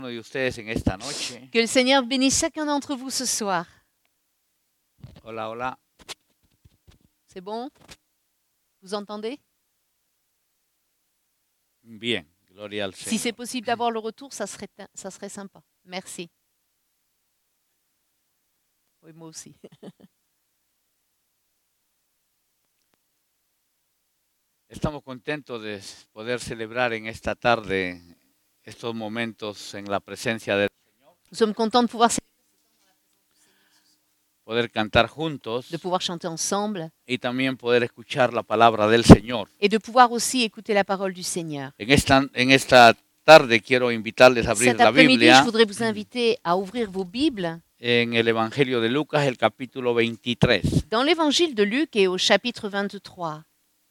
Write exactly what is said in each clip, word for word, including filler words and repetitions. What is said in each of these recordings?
uno de ustedes en esta noche. Que le Seigneur bénisse chacun d'entre vous ce soir. Hola, hola. C'est bon? Vous entendez? Bien, gloria al Si c'est Señor. possible d'avoir le retour, ça serait, ça serait sympa. Merci. Oui, moi aussi. Estamos contentos de poder celebrar en esta tarde estos momentos en la presencia de Nous sommes contents de pouvoir, poder cantar juntos de pouvoir chanter ensemble y también poder escuchar la palabra del Señor. et de pouvoir aussi écouter la parole du Seigneur. En esta, en esta tarde quiero invitarles a abrir Cet la après-midi, Biblia je voudrais vous inviter à ouvrir vos Bibles en el Evangelio de Lucas, el capítulo veintitrés. dans l'Évangile de Luc et au chapitre vingt-trois.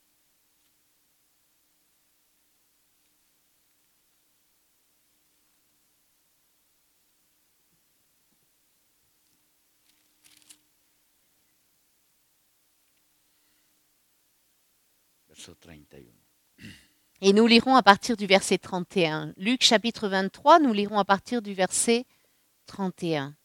Verso treinta y uno. Et nous lirons à partir du verset trente et un. Luc chapitre vingt-trois, nous lirons à partir du verset trente et un.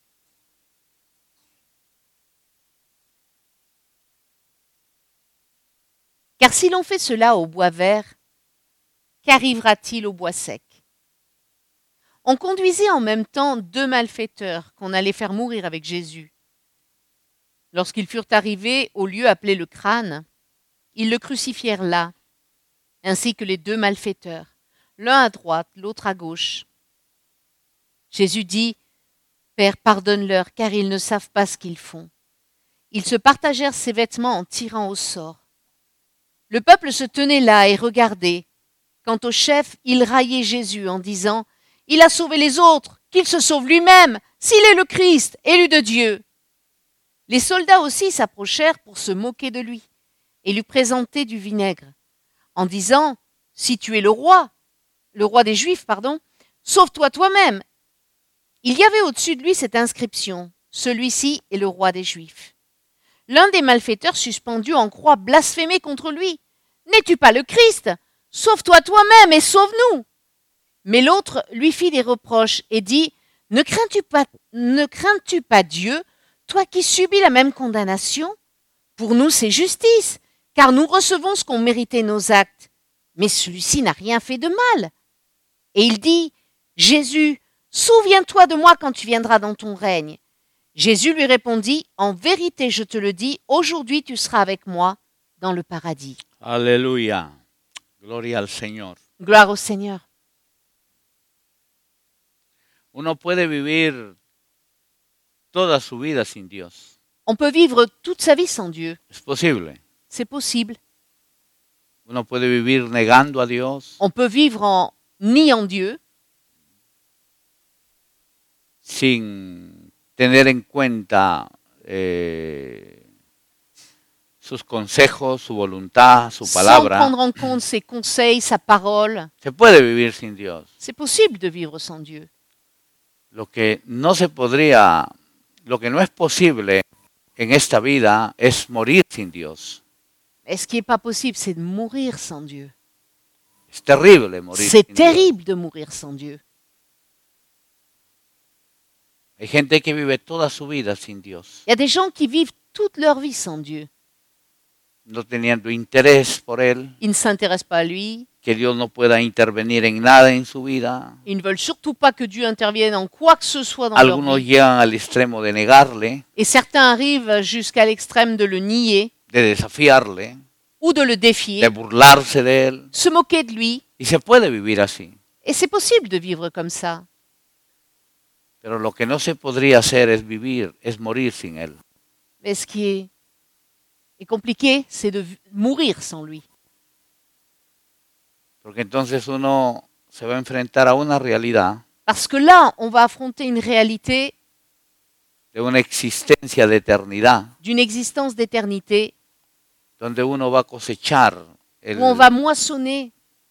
Car si l'on fait cela au bois vert, qu'arrivera-t-il au bois sec? On conduisit en même temps deux malfaiteurs qu'on allait faire mourir avec Jésus. Lorsqu'ils furent arrivés au lieu appelé le crâne, ils le crucifièrent là, ainsi que les deux malfaiteurs, l'un à droite, l'autre à gauche. Jésus dit, « Père, pardonne-leur, car ils ne savent pas ce qu'ils font. » Ils se partagèrent ses vêtements en tirant au sort. Le peuple se tenait là et regardait. Quant au chef, il raillait Jésus en disant, « Il a sauvé les autres, qu'il se sauve lui-même, s'il est le Christ, élu de Dieu. » Les soldats aussi s'approchèrent pour se moquer de lui et lui présenter du vinaigre, en disant, « Si tu es le roi, le roi des Juifs, pardon, sauve-toi toi-même. » Il y avait au-dessus de lui cette inscription, « Celui-ci est le roi des Juifs. » L'un des malfaiteurs suspendus en croix blasphémait contre lui. « N'es-tu pas le Christ? Sauve-toi toi-même et sauve-nous. » Mais l'autre lui fit des reproches et dit, « Ne crains-tu pas, ne crains-tu pas Dieu, toi qui subis la même condamnation? Pour nous, c'est justice, car nous recevons ce qu'ont mérité nos actes. Mais celui-ci n'a rien fait de mal. » Et il dit, « Jésus, souviens-toi de moi quand tu viendras dans ton règne. » Jésus lui répondit, « En vérité, je te le dis, aujourd'hui tu seras avec moi dans le paradis. » Aleluya. Gloria al Señor. Gloire au Seigneur. Uno puede vivir toda su vida sin Dios. On peut vivre toute sa vie sans Dieu. Es posible. C'est possible. Uno puede vivir negando a Dios, On peut vivre en niant Dieu, sin tener en cuenta eh, sus consejos, su voluntad, su sans palabra. prendre en compte ses conseils, sa parole. Se puede vivir sin Dios. C'est possible de vivre sans Dieu. Lo que no se podría, lo que no es posible en esta vida es morir sin Dios. Mais ce qui n'est pas possible, c'est de mourir sans Dieu. Es terrible morir C'est sin terrible de mourir sans Dieu. Dios. Hay gente que vive toda su vida sin Dios, Il y a des gens qui vivent toute leur vie sans Dieu. no teniendo interés por Él, Ils ne s'intéressent pas à lui. que Dios no pueda intervenir en nada en su vida. Ils ne veulent surtout pas que Dieu intervienne en quoi que ce soit dans leur Algunos vie. llegan al extremo de negarle, Et certains arrivent jusqu'à l'extrême de le nier de desafiarle, ou de le de défier, burlarse de Él. se moquer de lui. Y se puede vivir así. Et c'est possible de vivre comme ça. Pero lo que no se podría hacer es vivir, es morir sin Él. Mais ce qui est, est compliqué, c'est de v- mourir sans lui. Porque entonces uno se va a enfrentar a una realidad Parce que là, on va affronter une réalité de una existencia de eternidad, d'une existence d'éternité donde uno va a cosechar el, où on va moissonner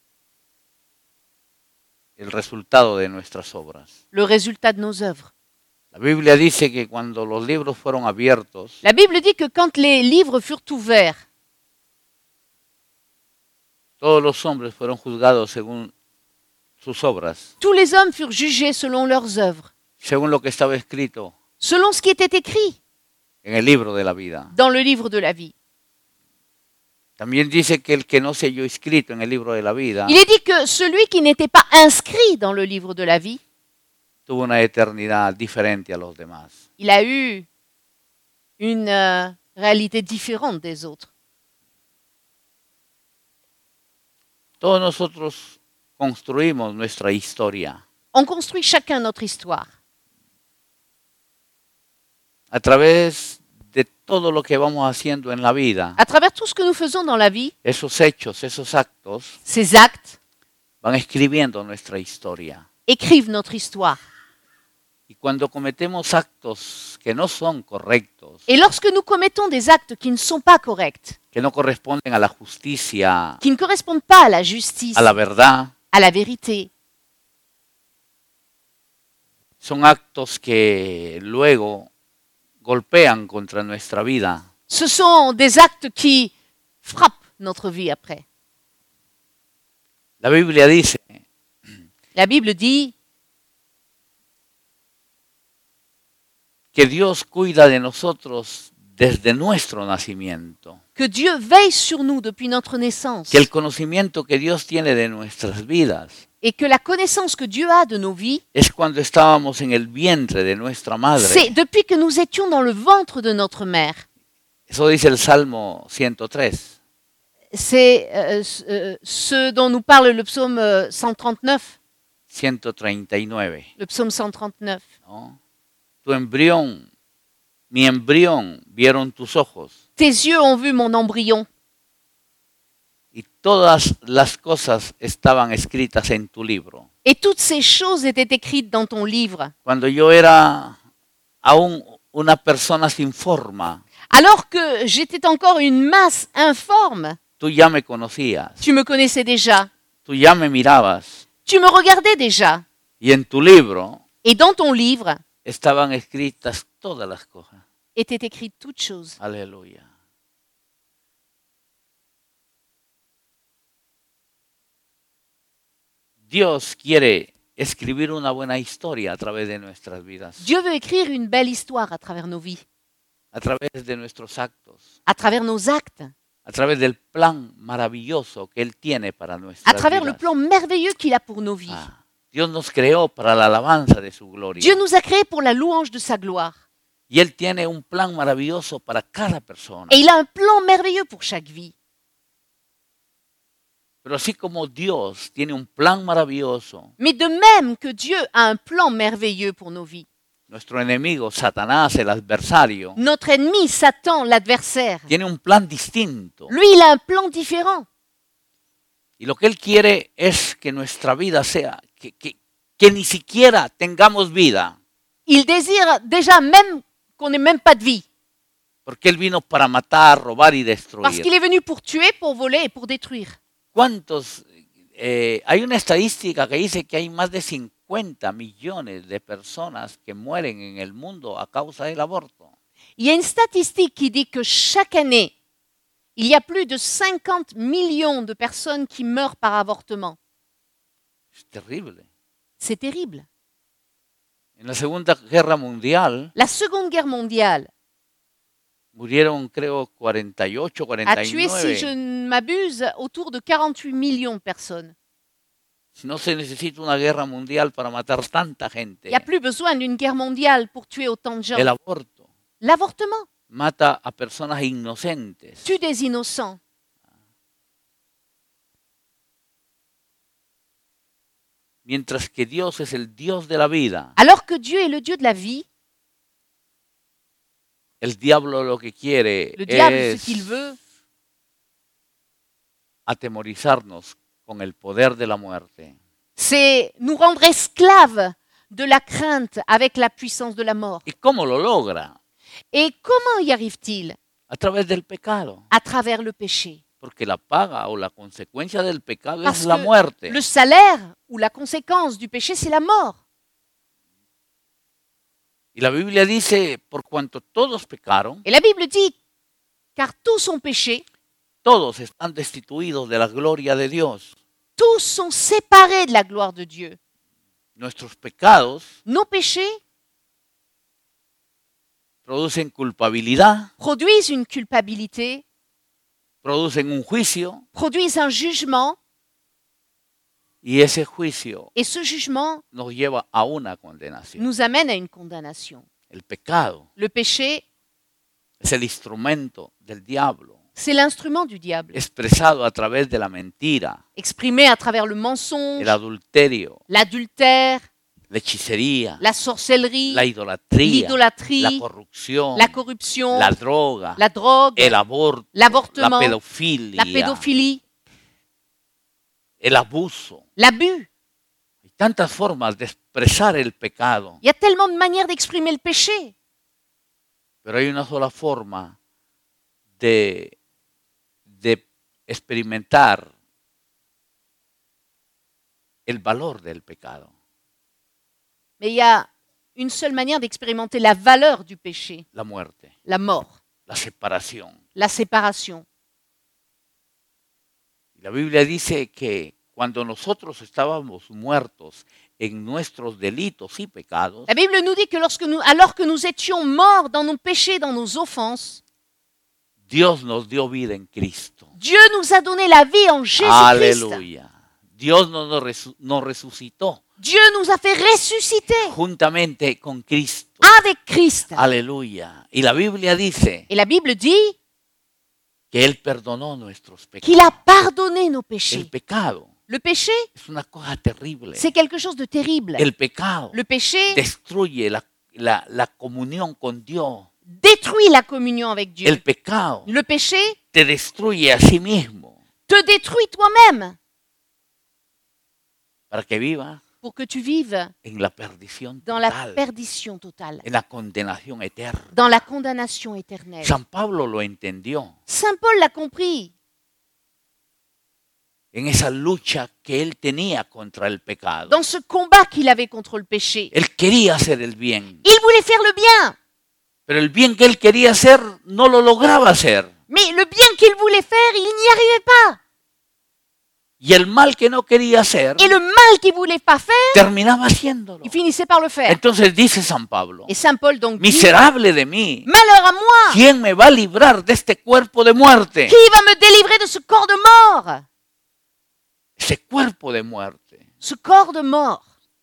el resultado de nuestras obras. le résultat de nos œuvres. La Biblia dice que cuando los libros fueron abiertos, La Bible dit que quand les livres furent ouverts, todos los hombres fueron juzgados según sus obras, Tous les hommes furent jugés selon leurs œuvres, según lo que estaba escrito selon ce qui était écrit en el libro de la vida. dans le livre de la vie. También dice que el que no se halló escrito en el libro de la vida Il est dit que celui qui n'était pas inscrit dans le livre de la vie, tuvo una eternidad diferente a los demás. il a eu une euh, réalité différente des autres. Todos nosotros construimos nuestra historia On construit chacun notre histoire a través de todo lo que vamos haciendo en la vida. à travers tout ce que nous faisons dans la vie. Esos hechos, esos actos Ces actes van escribiendo nuestra historia. écrivent notre histoire. Y cuando cometemos actos que no son correctos, Et lorsque nous commettons des actes qui ne sont pas corrects, que no corresponden a la justicia, qui ne correspondent pas à la justice, a la verdad, à la vérité, son actos que luego golpean contra nuestra vida. ce sont des actes qui frappent notre vie après. La Biblia dice La Bible dit que Dios cuida de nosotros desde nuestro nacimiento, que Dieu veille sur nous depuis notre naissance que el conocimiento que Dios tiene de nuestras vidas et que la connaissance que Dieu a de nos vies, es cuando estábamos en el vientre de nuestra madre. c'est depuis que nous étions dans le ventre de notre mère. Eso dice el Salmo ciento tres. C'est euh, euh, ce dont nous parle le psaume euh, cent trente-neuf. ciento treinta y nueve, Le psaume cent trente-neuf. ¿no? Tu embrión, mi embrión vieron tus ojos, Tes yeux ont vu mon embryon y todas las cosas estaban escritas en tu libro. et toutes ces choses étaient écrites dans ton livre. Cuando yo era aún una persona sin forma, Alors que j'étais encore une masse informe, tú ya me conocías, tu me connaissais déjà, tú ya me mirabas, tu me regardais déjà. y en tu libro Et dans ton livre estaban escritas todas las cosas. étaient écrites toutes choses. Aleluya. Dios quiere escribir una buena historia a través de nuestras vidas, Dieu veut écrire une belle histoire à travers nos vies, a través de nuestros actos, à travers nos actes, a través del plan maravilloso que Él tiene para à nuestras travers le vidas. plan merveilleux qu'il a pour nos vies. Ah, Dios nos creó para la alabanza de su gloria. Dieu nous a créés pour la louange de sa gloire. Y Él tiene un plan maravilloso para cada persona. Et il a un plan merveilleux pour chaque vie. Pero así como Dios tiene un plan maravilloso, Mais de même que Dieu a un plan merveilleux pour nos vies, nuestro enemigo, Satanás, el adversario, notre ennemi, Satan, l'adversaire, tiene un plan distinto. lui, il a un plan différent. Y lo que Él quiere es que nuestra vida sea, que, que, que ni siquiera tengamos vida, Il désire déjà même qu'on n'ait même pas de vie. porque Él vino para matar, robar y Parce destruir. qu'il est venu pour tuer, pour voler et pour détruire. ¿Cuántos? Eh, hay una estadística que dice que hay más de cincuenta millones de personas que mueren en el mundo a causa del aborto. Il y a une statistique qui dit que chaque année, il y a plus de cinquante millions de personnes qui meurent par avortement. Es terrible. C'est terrible. En la Segunda Guerra Mundial La Seconde Guerre mondiale murieron, creo, cuarenta y ocho, a cuarenta y tué, si je nueve. ne m'abuse, autour de quarante-huit millions de personnes. No se necesita una guerra mundial para matar tanta Il gente. n'y a plus besoin d'une guerre mondiale pour tuer autant de gens. El aborto L'avortement mata a personas inocentes. tue des innocents. Mientras que Dios es el Dios de la vida, Alors que Dieu est le Dieu de la vie, el diablo lo que quiere le diable, es ce qu'il veut, atemorizarnos con el poder de la muerte. c'est nous rendre esclaves de la crainte avec la puissance de la mort. ¿Y cómo lo logra? Et comment y arrive-t-il? A través del pecado. À travers le péché. Porque la paga o la consecuencia del pecado Parce es la que muerte. le salaire ou la conséquence du péché, c'est la mort. Y la Biblia dice, por cuanto todos pecaron, Et la Bible dit, car tous ont péché, todos están destituidos de la gloria de Dios. tous sont séparés de la gloire de Dieu. Nuestros pecados Nos péchés producen culpabilidad, produisent une culpabilité, producen un juicio produisent un jugement, y ese juicio et ce jugement nos lleva a una condenación. nous amène à une condamnation. El pecado Le péché, es el instrumento del diablo, c'est l'instrument du diable, expresado a través de la mentira, exprimé à travers le mensonge, el adulterio, l'adultère, la hechicería, la sorcellerie, la idolatría, la l'idolâtrie, corrupción, la corruption, la droga, la drogue, el aborto, l'avortement, la pedofilia, la pédophilie, el abuso. l'abus. Hay tantas formas de expresar el pecado, Il y a tellement de manières d'exprimer le péché, pero hay una sola forma de, de experimentar el valor del pecado. mais il y a une seule manière d'expérimenter la valeur du péché, La muerte, la mort, la separación. la séparation. Y la Biblia dice que cuando nosotros estábamos muertos en nuestros delitos y pecados, La Bible nous dit que lorsque nous, alors que nous étions morts dans nos péchés, dans nos offenses, Dios nos dio vida en Cristo. Dieu nous a donné la vie en Jésus-Christ. Aleluya. Dios nos, nos resu- nos resucitó Dieu nous a fait ressusciter juntamente con Cristo. avec Christ. Aleluya. Y la Biblia dice Et la Bible dit que Él perdonó nuestros qu'il a pecados. pardonné nos El péchés. pecado Le péché, es una cosa terrible. c'est quelque chose de terrible. El pecado Le péché destruye la, la, la comunión con Dios. détruit la communion avec Dieu. El pecado Le péché te destruye a sí mismo te détruit toi-même para que vivas pour que tu vives en la perdición dans la total, perdition totale, en la condenación eterna. dans la condamnation éternelle. San Pablo lo entendió Saint Paul l'a compris en esa lucha que él tenía contra el pecado. dans ce combat qu'il avait contre le péché. Él quería hacer el bien, Il voulait faire le bien, pero el bien que él quería hacer no lo lograba hacer. mais le bien qu'il voulait faire, il n'y arrivait pas. Y el mal que no quería hacer, Et le mal qu'il voulait pas faire, terminaba haciéndolo. il finissait par le faire. Entonces dice San Pablo, Et Saint Paul donc dit, miserable de mí, malheur à moi, ¿quién me va a librar de este cuerpo de muerte? qui va me délivrer de ce corps de mort? Ese cuerpo de muerte. Ce corps de mort.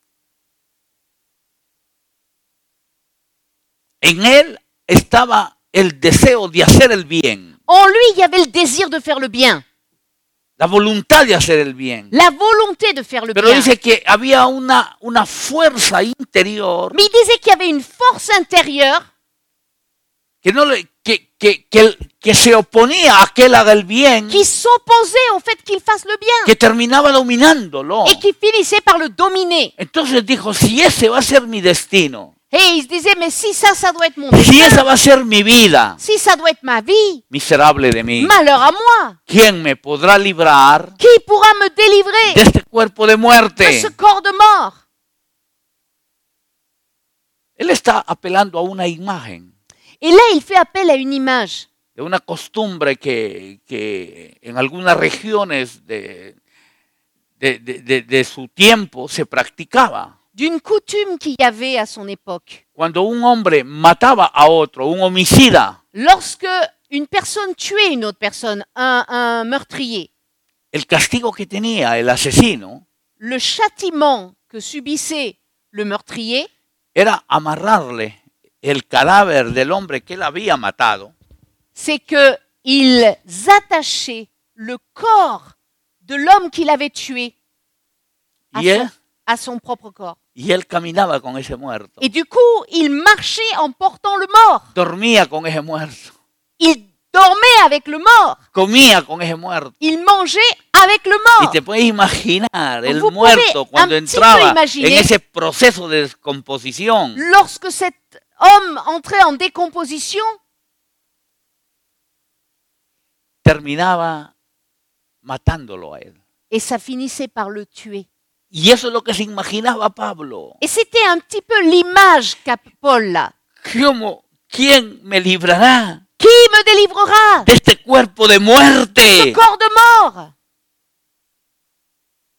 En él estaba el deseo de hacer el bien, En lui, il y avait le désir de faire le bien, la voluntad de hacer el bien. la volonté de faire le Pero bien. dice que había una, una fuerza interior Mais il disait qu'il y avait une force intérieure que, no le, que, que, que, que se oponía a que él haga el bien, qui s'opposait au fait qu'il fasse le bien que terminaba dominándolo. et qui finissait par le dominer. Entonces dijo, si ese va a ser mi destino, Et il se disait, mais si ça, ça doit être mon si esa destin, va a ser mi vida, si ça doit être ma vie, miserable de mí, malheur à moi. ¿quién me podrá librar Qui pourra me délivrer de este cuerpo de de muerte? ce corps de mort? Él está apelando a una imagen, Et là, il fait appel à une image, de una costumbre que, que en algunas regiones de, de, de, de, de su tiempo se practicaba. d'une coutume qu'il y avait à son époque. Cuando un hombre mataba a otro, un homicida, Lorsque une personne tuait une autre personne, un, un meurtrier, el castigo que tenía el asesino le châtiment que subissait le meurtrier, era amarrarle el cadáver del hombre que él había matado c'est qu'ils attachaient le corps de l'homme qu'il avait tué à y él, son, à son propre corps. y él caminaba con ese muerto, Et du coup, il marchait en portant le mort. dormía con ese muerto, Il dormait avec le mort. comía con ese muerto. Il mangeait avec le Y mort. te puedes imaginar el Vous muerto pouvez cuando un petit entraba peu imaginer- en ese proceso de descomposición. Lorsque cet homme entrait en décomposition, Terminaba matándolo a él. et ça finissait par le tuer. Y eso es lo que se imaginaba Pablo. Et c'était un petit peu l'image qu'a Paul là. ¿Cómo? ¿Quién me librará Qui me délivrera de este cuerpo de de ce muerte? corps de mort?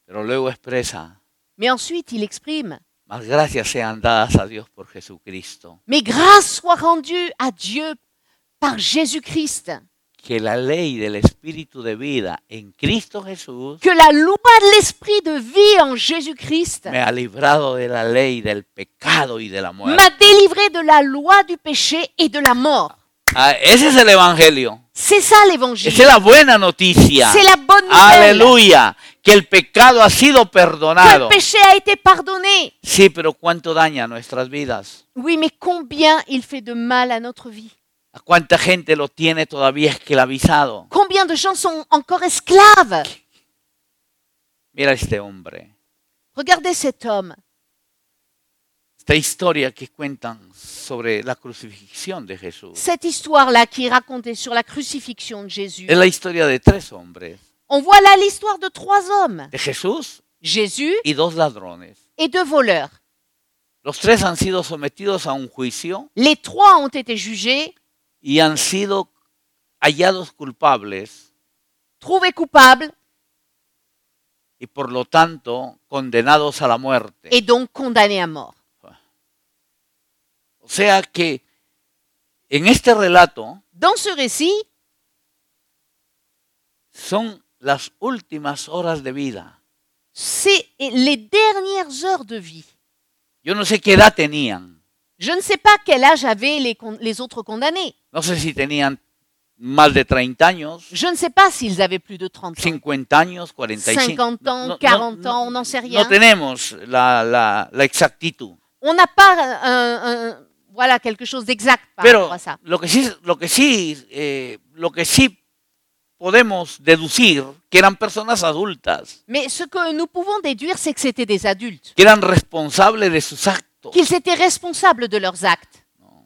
Pero luego expresa, Mais ensuite, il exprime, más gracias sean dadas a Dios por Jesucristo, mais grâce soit rendue à Dieu par Jésus-Christ, que la ley del Espíritu de vida en Cristo Jesús que la loi de l'esprit de vie en Jésus-Christ me ha librado de la ley del pecado y de la muerte. m'a délivré de la loi du péché et de la mort. Ah, ese es el Evangelio. C'est ça l'évangile. Esa es la buena noticia. C'est la bonne nouvelle. Aleluya. Que el pecado ha sido Que le perdonado. péché a été pardonné. Sí, pero ¿cuánto daña nuestras vidas? Oui, mais combien il fait de mal à notre vie. ¿A cuánta gente lo tiene todavía esclavizado? Combien de gens sont encore esclaves. Mira este hombre. Regardez cet homme. Esta historia que cuentan sobre la crucifixión de Jesús. Cette histoire-là qui est racontée sur la crucifixion de Jésus. Es la historia de tres hombres. On voit là l'histoire de trois hommes. De Jesús Jésus y dos ladrones. et deux voleurs. Los tres han sido sometidos a un juicio Les trois ont été jugés, y han sido hallados culpables trouvés coupables y por lo tanto condenados a la muerte. et donc condamnés à mort. O sea que en este relato Dans ce récit, son las últimas horas de vida. c'est les dernières heures de vie. Yo no sé qué edad tenían. Je ne sais pas quel âge avaient les, con- les autres condamnés. No sé si tenían más de treinta años, Je ne sais pas s'ils avaient plus de trente ans. cincuenta años, cuarenta y cinco. cinquante ans, quarante ans, on n'en sait rien. No tenemos la, la, la exactitud. On n'a pas un, un- voilà, quelque chose d'exact par Pero rapport à ça. lo que sí, lo que sí, eh, lo que sí podemos deducir que eran personas adultas, Mais ce que nous pouvons déduire, c'est que c'était des adultes, que eran responsables de sus actos. qu'ils étaient responsables de leurs actes.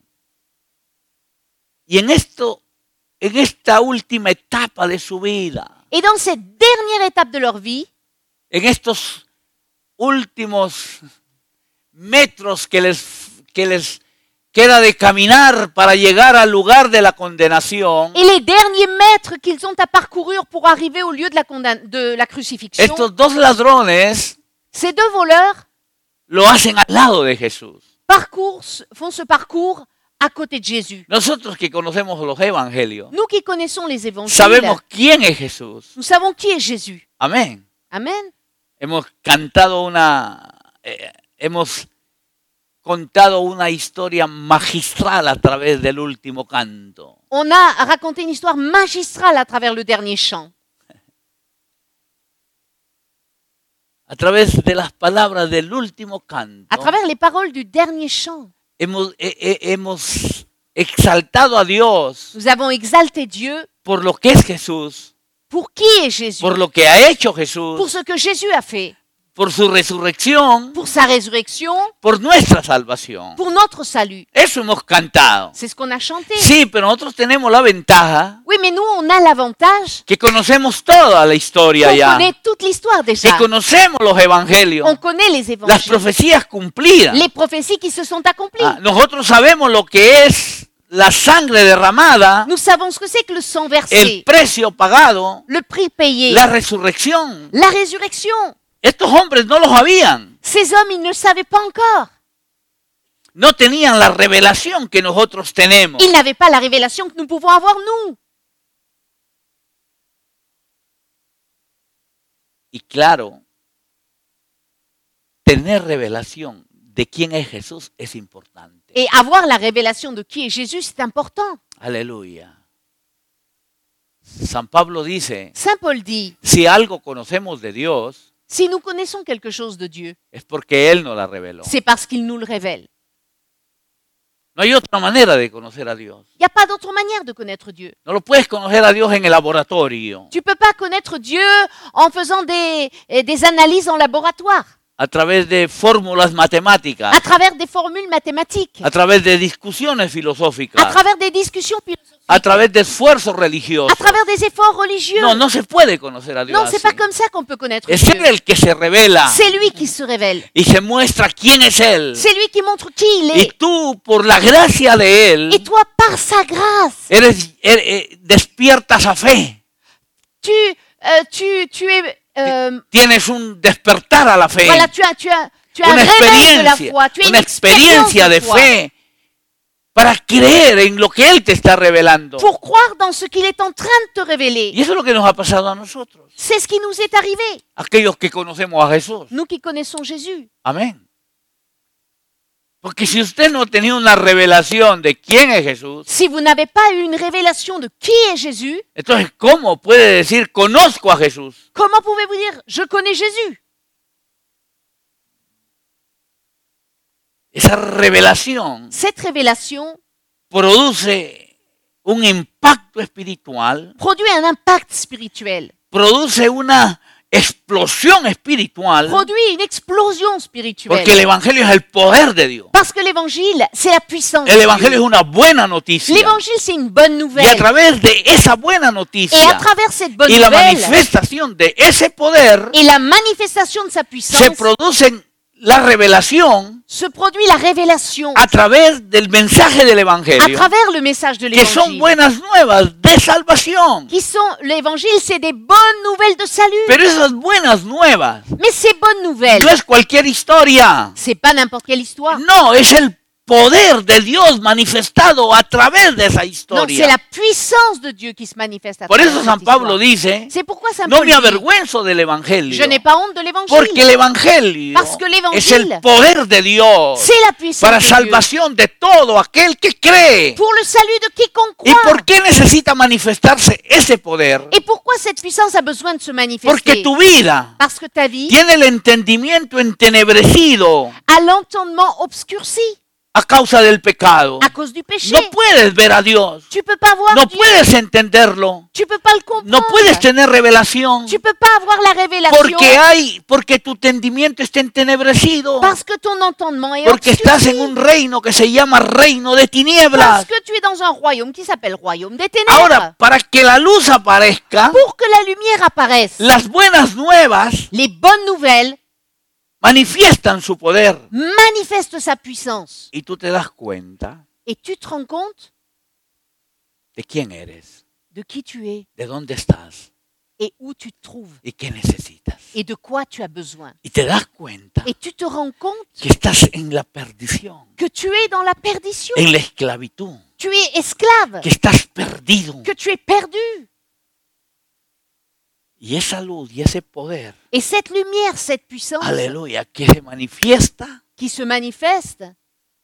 Y en esto, en esta última etapa de su vida, Et dans cette dernière étape de leur vie, en estos últimos metros que les, que les queda de caminar para llegar al lugar de la condenación, et les derniers mètres qu'ils ont à parcourir pour arriver au lieu de la, condam- de la crucifixion, estos dos ladrones ces deux voleurs lo hacen al lado de Jesús. parcourent, font ce parcours à côté de Jésus. Nosotros que conocemos los evangelios, Nous qui connaissons les évangiles, sabemos quién es Jesús. nous savons qui est Jésus. Amén. Amen. Hemos cantado una, eh, hemos contado una historia magistral a través del último canto. On a raconté une histoire magistrale à travers le dernier chant, A través de las palabras del último canto, à travers les paroles du dernier chant. hemos, eh, eh, hemos exaltado a Dios Nous avons exalté Dieu por lo que es Jesús, pour qui est Jésus, por lo que ha hecho pour Jesús, ce que Jésus a fait, por su resurrección, pour sa résurrection, por nuestra salvación. pour notre salut. Eso hemos cantado. C'est ce qu'on a chanté. Sí, pero nosotros tenemos la ventaja Oui, mais nous, on a l'avantage que conocemos toda la historia qu'on ya, connaît toute l'histoire que déjà. conocemos los evangelios, On connaît les las évangiles, profecías cumplidas. les prophéties qui se sont accomplies. Ah, nosotros sabemos lo que es la sangre derramada, Nous savons ce que c'est que le sang el versé, precio pagado, le prix payé, la resurrección. la résurrection. Estos hombres no lo sabían, Ces hommes, ils ne le savaient pas encore. no tenían la revelación que nosotros tenemos. Ils n'avaient pas la révélation que nous pouvons avoir, nous. Y claro, tener revelación de quién es Jesús es importante. Et avoir la révélation de qui est Jésus, c'est important. Aleluya. San Pablo dice, Saint Paul dit, si algo conocemos de Dios, si nous connaissons quelque chose de Dieu, es porque Él nos la reveló. c'est parce qu'il nous le révèle. No hay otra manera de conocer a Dios. Il n'y a pas d'autre manière de connaître Dieu. No lo puedes conocer a Dios en el laboratorio, Tu ne peux pas connaître Dieu en faisant des, eh, des analyses en laboratoire, a través de fórmulas matemáticas, à travers des formules mathématiques, a través de discusiones à filosóficas, travers des discussions philosophiques, a través de esfuerzos à religiosos. travers des efforts religieux. No, no se puede conocer a Dios Non, c'est así. pas comme ça qu'on peut connaître Es Dieu. Él el que se revela C'est lui qui se révèle. y se muestra quién es Él. C'est lui qui montre qui il Y est. tú, por la gracia de Et Él, toi, par sa grâce, eres, er- eh, despiertas a fe. tu, euh, tu, tu es euh, tienes un despertar a la fe, voilà, tu as, tu as, tu as un una réveil de la experiencia, foi, tu as une una experiencia de foi fe para creer en lo que Él te está revelando. pour croire dans ce qu'il est en train de te révéler. Y eso es lo que nos ha pasado a nosotros, C'est ce qui nous est arrivé, aquellos que conocemos a Jesús. nous qui connaissons Jésus. Amén. Porque si usted no tenía una revelación de quién es Jesús, Si vous n'avez pas eu une révélation de qui est Jésus, entonces ¿cómo puede decir conozco a Jesús? comment pouvez-vous dire « je connais Jésus » Esa revelación Cette révélation produce un impacto espiritual, produit un impact spirituel, produce una explosión espiritual, produit une explosion spirituelle. porque el Evangelio es el poder de Dios. Parce que l'évangile, c'est la puissance. El de Evangelio es Dieu. una buena noticia. L'évangile, c'est une bonne Y a nouvelle. través de esa buena Et à noticia travers cette bonne y la nouvelle manifestación de ese poder, et la manifestation de sa se puissance, produce la revelación se produit la révélation a través del mensaje del à Evangelio, travers le message de que son l'évangile. buenas nuevas de salvación. Qui sont l'évangile, c'est des bonnes nouvelles de salut. Pero esas buenas nuevas Mais ces bonnes nouvelles, no es cualquier historia. c'est pas n'importe quelle histoire. No, es el poder de Dios manifestado a través de esa Non, c'est historia. la puissance de Dieu qui se manifeste à Por travers eso cette San Pablo histoire. dice, C'est pourquoi Saint no Paul me dit, avergüenzo del Evangelio, je n'ai pas honte de l'évangile, porque el Evangelio Parce que l'évangile, es el poder de Dios c'est la puissance para de Dieu salvación de todo aquel que cree. pour le salut de quiconque ¿Y croit. por qué necesita manifestarse ese poder? Et pourquoi cette puissance a besoin de se Porque manifester? tu vida Parce que ta vie tiene el entendimiento entenebrecido a l'entendement obscurci a causa del pecado. à cause du péché. No puedes ver a Dios, Tu peux pas voir no Dieu, puedes entenderlo, tu peux pas le no comprendre, puedes tener revelación, tu peux pas avoir la révélation porque hay, porque tu entendimiento está entenebrecido, parce que ton entendement est porque estás en obscurci, un reino que se llama reino de parce tinieblas. que tu es dans un royaume qui s'appelle royaume des ténèbres. Ahora, para que la luz aparezca, Pour que la lumière apparaisse, las buenas nuevas les bonnes nouvelles manifiestan su poder. manifestent sa puissance. Y tú te das cuenta Et tu te rends compte de quién eres, de qui tu es de dónde estás et où tu te trouves y qué necesitas. et de quoi tu as besoin. Y te das cuenta Et tu te rends compte que estás en la perdición, que tu es dans la perdition, en la esclavitud, tu es esclave, que estás perdido. que tu es perdu. Y esa luz y ese poder, Et cette lumière, cette puissance aleluya, que se manifiesta, qui se manifeste,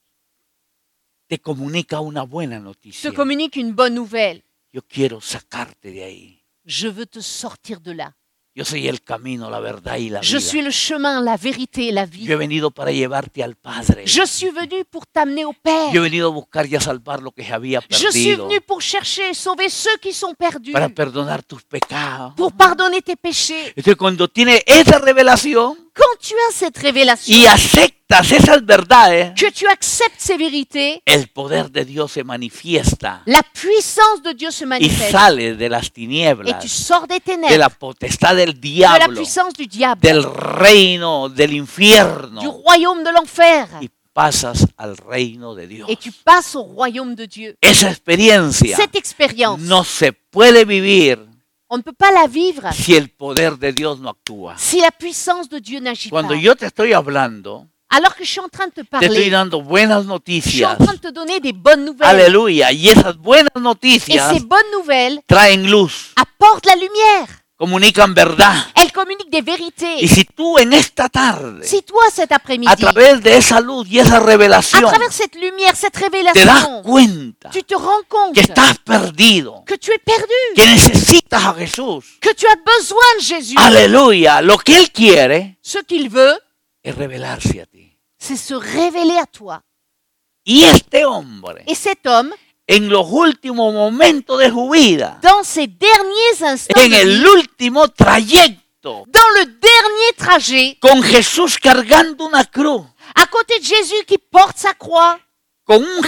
te comunica una buena te noticia. communique une bonne nouvelle. Yo quiero sacarte de ahí. Je veux te sortir de là. Yo soy el camino, la verdad y la Je vida. suis le chemin, la vérité et la Yo he vie. venido para llevarte al Padre. Je suis venu pour t'amener au Père. Yo he venido a buscar y a salvar lo que se había Je suis perdido, venu pour chercher et sauver ceux qui sont perdus, para perdonar tus pecados. pour pardonner tes péchés. Entonces, cuando tienes esa revelación Quand tu as cette révélation, y aceptas esas verdades, que tu acceptes ces vérités, el poder de Dios se manifiesta la puissance de Dieu se y manifeste. sale de las Et tu tinieblas, sors des de la ténèbres, potestad del de la diablo, puissance du diable, del reino del du infierno, royaume de l'enfer. y pasas al reino de Dios. Et tu passes au royaume de Dieu. Esa experiencia Cette expérience, no se puede vivir on ne peut pas la vivre si el poder de Dios no actúa. si la puissance de Dieu n'agit pas. Cuando yo te estoy hablando, Alors que je suis en train de te te estoy parler, dando buenas je suis en noticias. train de te donner des bonnes nouvelles. Aleluya. Y esas buenas Et noticias ces bonnes nouvelles traen luz, apportent la lumière. comunican verdad. Elles communiquent des Y vérités. si tú en esta tarde, Si toi, cet après-midi, a través de esa luz y esa à revelación, travers cette lumière, cette te das révélation, cuenta tu te rends compte que estás perdido, que tu es perdu, que necesitas a Jesús, que tu as besoin de Jésus. aleluya, lo que Él quiere Ce qu'il veut, es revelarse a ti. c'est se révéler à toi. Y este hombre, Et cet homme, en los últimos momentos de su vida, dans ses derniers instants, en de el vie, último trayecto, dans le dernier trajet, con Jesús cargando una cruz, à côté de Jésus qui porte sa croix, con un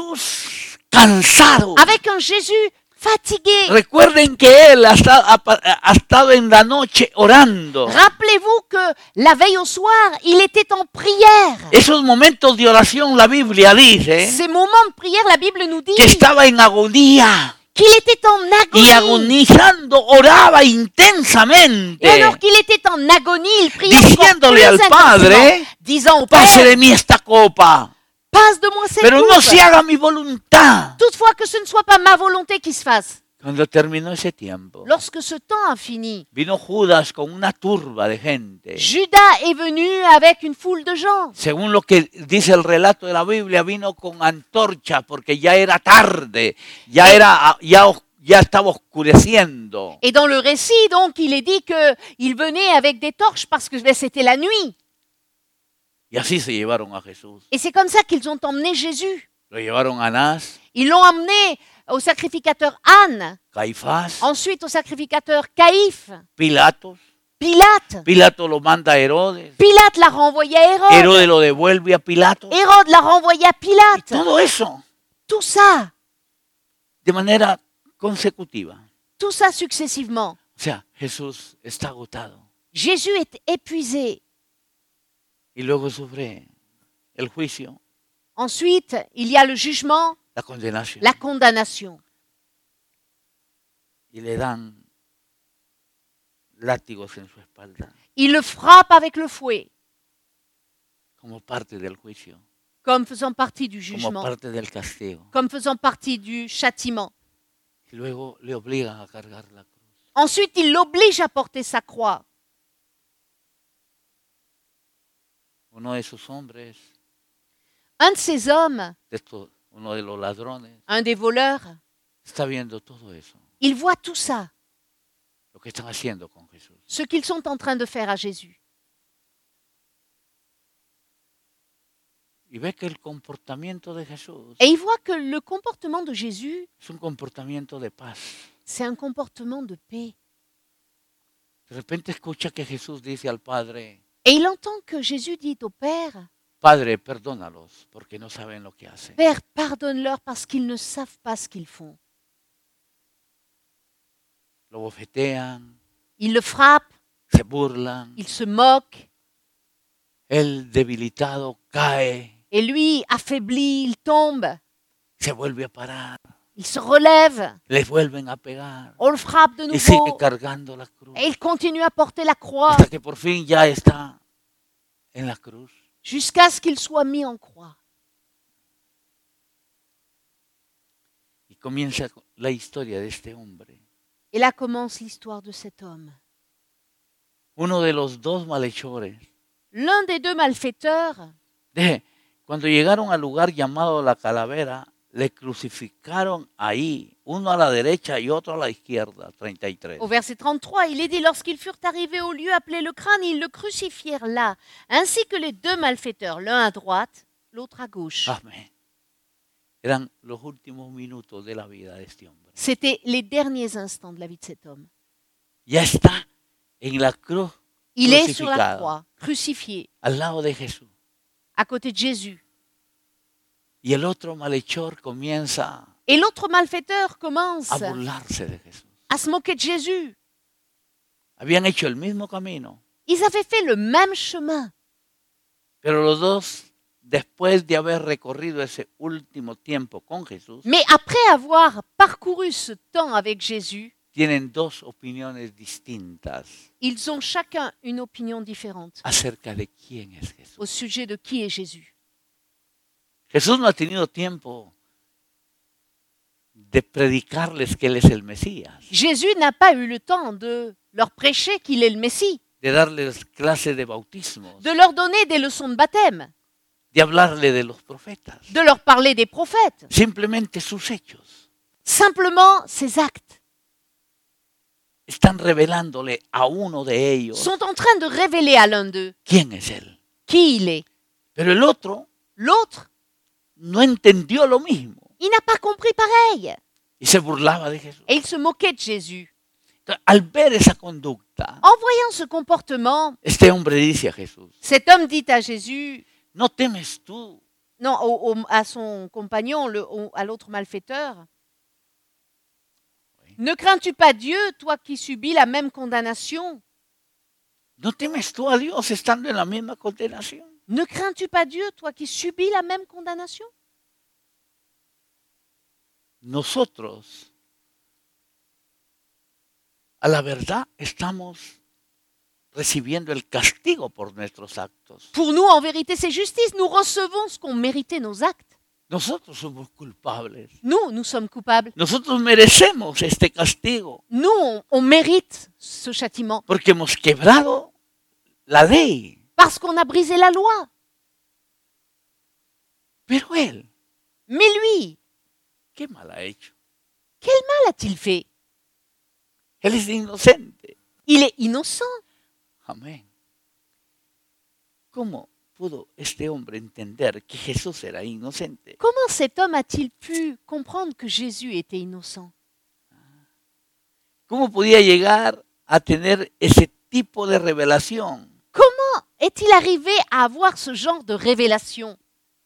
Jesús cansado. avec un Jésus fatigué. Recuerden que Él ha estado, ha, ha estado en la noche orando. Rappelez-vous que la veille au soir, il était en prière. Esos momentos de oración, la Biblia dice Ces moments de prière, la Bible nous dit que estaba en agonía, qu'il était en y agonie. agonizando oraba Et intensamente, alors qu'il était en agonie, il priait encore diciéndole plus al intensément, Padre, disant au pase de Père, mí esta copa, passe de moi cette pero no se coupe, haga mi voluntad. toutefois que ce ne soit pas ma volonté qui se fasse. Cuando terminó ese tiempo, Lorsque ce temps a fini, vino Judas con una turba de gente. Judas est venu avec une foule de gens. Según lo que dice el relato de la Biblia, vino con antorcha porque ya era tarde, ya era ya, ya estaba oscureciendo. Et dans le récit, donc, il est dit qu'il venait avec des torches parce que ben, c'était la nuit. Y así se llevaron a Jesús. Et c'est comme ça qu'ils ont emmené Jésus. Lo llevaron a Anás, Ils l'ont emmené au sacrificateur Anne, Caifás, ensuite au sacrificateur Caïphe, Pilatos. Pilate. Pilato lo manda a Herodes. Pilate l'a renvoyé à Hérode. Herodes lo devuelve a Pilato. Hérode l'a renvoyé à Y Pilate. todo eso Tout ça, de manera consecutiva. tout ça successivement. O sea, Jesús está agotado. Jésus est épuisé. Y luego sufre el juicio, Ensuite, il y a le jugement, la condenación. la condamnation. Y le dan látigos en su espalda Il le frappe avec le fouet, como parte del juicio, comme faisant partie du como jugement, parte del castigo. comme faisant partie du châtiment. Y luego le obligan a cargar la cruz. Ensuite, il l'oblige à porter sa croix. Uno de esos hombres, Un de ces hommes, de estos, uno de los ladrones, un des voleurs, está viendo todo eso, il voit tout ça, lo que están haciendo con Jesús. ce qu'ils sont en train de faire à Jésus. Y ve que el comportamiento de Jesús Et il voit que le comportement de Jésus, es un comportamiento de paz. c'est un comportement de paix. De repente escucha que Jesús dice al Padre, Et il entend que Jésus dit au Père, Padre, perdónalos porque no saben lo que hacen. Père, pardonne-leur parce qu'ils ne savent pas ce qu'ils font. Lo bofetean, Ils le frappent, se burlan, ils se moquent, el debilitado cae, et lui, affaibli, il tombe, se vuelve a parar, il se relève, les vuelven a pegar on le frappe de y sigue nouveau, cargando la cruz et il continue à porter la croix hasta que por fin ya está en la cruz. jusqu'à ce qu'il soit mis en croix. Y comienza la historia de este hombre. Et là commence l'histoire de cet homme. Uno de los dos malhechores. L'un des deux malfaiteurs, De, cuando llegaron al lugar llamado la Calavera, le crucificaron ahí, uno a la derecha y otro a la izquierda, treinta y tres. au verset trente-trois, il est dit, lorsqu'ils furent arrivés au lieu appelé le crâne, ils le crucifièrent là, ainsi que les deux malfaiteurs, l'un à droite, l'autre à gauche. Amén. Eran los últimos minutos de la vida de este hombre. C'était les derniers instants de la vie de cet homme. Ya está en la cruz, Il est sur la crucificado, croix, crucifié, al lado de Jesús. à côté de Jésus. Y el otro malhechor comienza Et l'autre malfaiteur commence a burlarse de Jesús. à se moquer de Jésus. Habían hecho el mismo camino, Ils avaient fait le même chemin. pero los dos, después de haber recorrido ese último tiempo con Jesús, Mais après avoir parcouru ce temps avec Jésus, tienen dos opiniones distintas ils ont chacun une opinion différente acerca de quién es Jesús. au sujet de qui est Jésus. Jesús no ha tenido tiempo de predicarles que Él es el Mesías, Jésus n'a pas eu le temps de leur prêcher qu'il est le Messie, de darles clases de bautismos, de leur donner des leçons de baptême, de hablarle de los profetas, de leur parler des prophètes. simplemente sus hechos Simplement, ses actes están revelándole a uno de ellos sont en train de révéler à l'un d'eux quién es Él. qui il est. Pero el otro L'autre, no entendió lo mismo il n'a pas compris pareil. y se burlaba de Jesús. Et il se moquait de Jésus. Entonces, al ver esa conducta, En voyant ce comportement, este hombre dice a Jesús, cet homme dit à Jésus, ¿no temes tú non, au- au- à son compagnon, le- au- à l'autre malfaiteur, Oui. ne crains-tu pas Dieu, toi qui subis la même condamnation? ¿No temes tú a Dios estando en la misma condenación? Ne crains-tu pas Dieu, toi qui subis la même condamnation? Nosotros a la verdad estamos recibiendo el castigo por nuestros actos. Pour nous, en vérité, c'est justice. Nous recevons ce qu'ont mérité nos actes. Nosotros somos culpables. Nous, nous sommes coupables. Nosotros merecemos este castigo Nous, on, on mérite ce châtiment porque hemos quebrado la ley. parce qu'on a brisé la loi. Pero él, Mais lui, ¿qué mal ha hecho? quel mal a-t-il fait? Él es inocente. Il est innocent. Amén. ¿Cómo pudo este hombre entender que Jesús era inocente? Comment cet homme a-t-il pu comprendre que Jésus était innocent? ¿Cómo podía llegar a tener ese tipo de revelación? Comment est-il arrivé à avoir ce genre de révélation?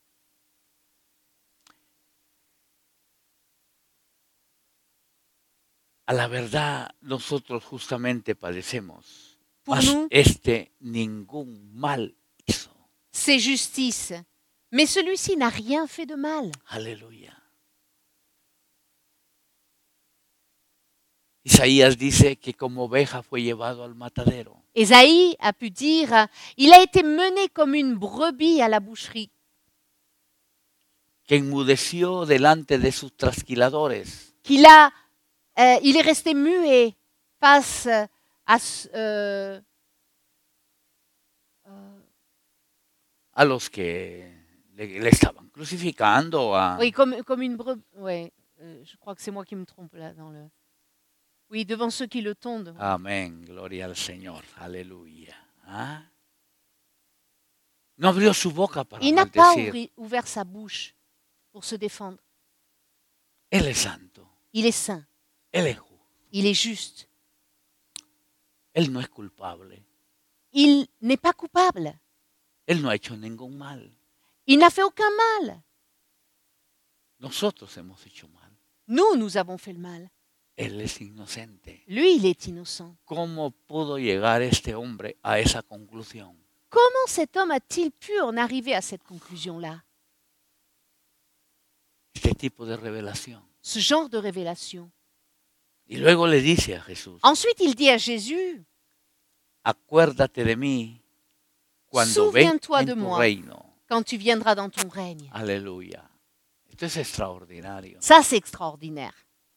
A la verdad, nosotros justamente padecemos. Pour Mas nous, este ningún mal hizo. c'est justice. Mais celui-ci n'a rien fait de mal. Aleluya. Isaías dice que como oveja fue llevado al matadero. Ésaïe a pu dire, il a été mené comme une brebis à la boucherie, Que enmudeció delante de sus trasquiladores. qu'il a, euh, il est resté muet face à, ce- euh, euh, A los que le, le estaban crucificando. A, oui, comme, comme une brebis. Ouais, euh, je crois que c'est moi qui me trompe là dans le. Oui, devant ceux qui le tondent. Amén, gloria al Señor, aleluya. ¿Ah? No abrió su boca para Il n'a pas maldecir. ouvri- ouvert sa bouche pour se défendre. Él es santo, Il est saint, Él es justo, il est juste, Él no es culpable, il n'est pas coupable, Él no ha hecho ningún mal. il n'a fait aucun mal. Nosotros hemos hecho mal. Nous, nous avons fait le mal. Él es inocente. Lui, il est innocent. ¿Cómo pudo llegar este hombre a esa conclusión? Comment cet homme a-t-il pu en arriver à cette conclusion-là? Este tipo de revelación. Ce genre de révélation. Y luego le dice a Jesús, Ensuite, il dit à Jésus, acuérdate de mí cuando venga Souviens-toi de en tu moi. reino. quand tu viendras dans ton règne. Aleluya. Esto es extraordinario. Ça, c'est extraordinaire.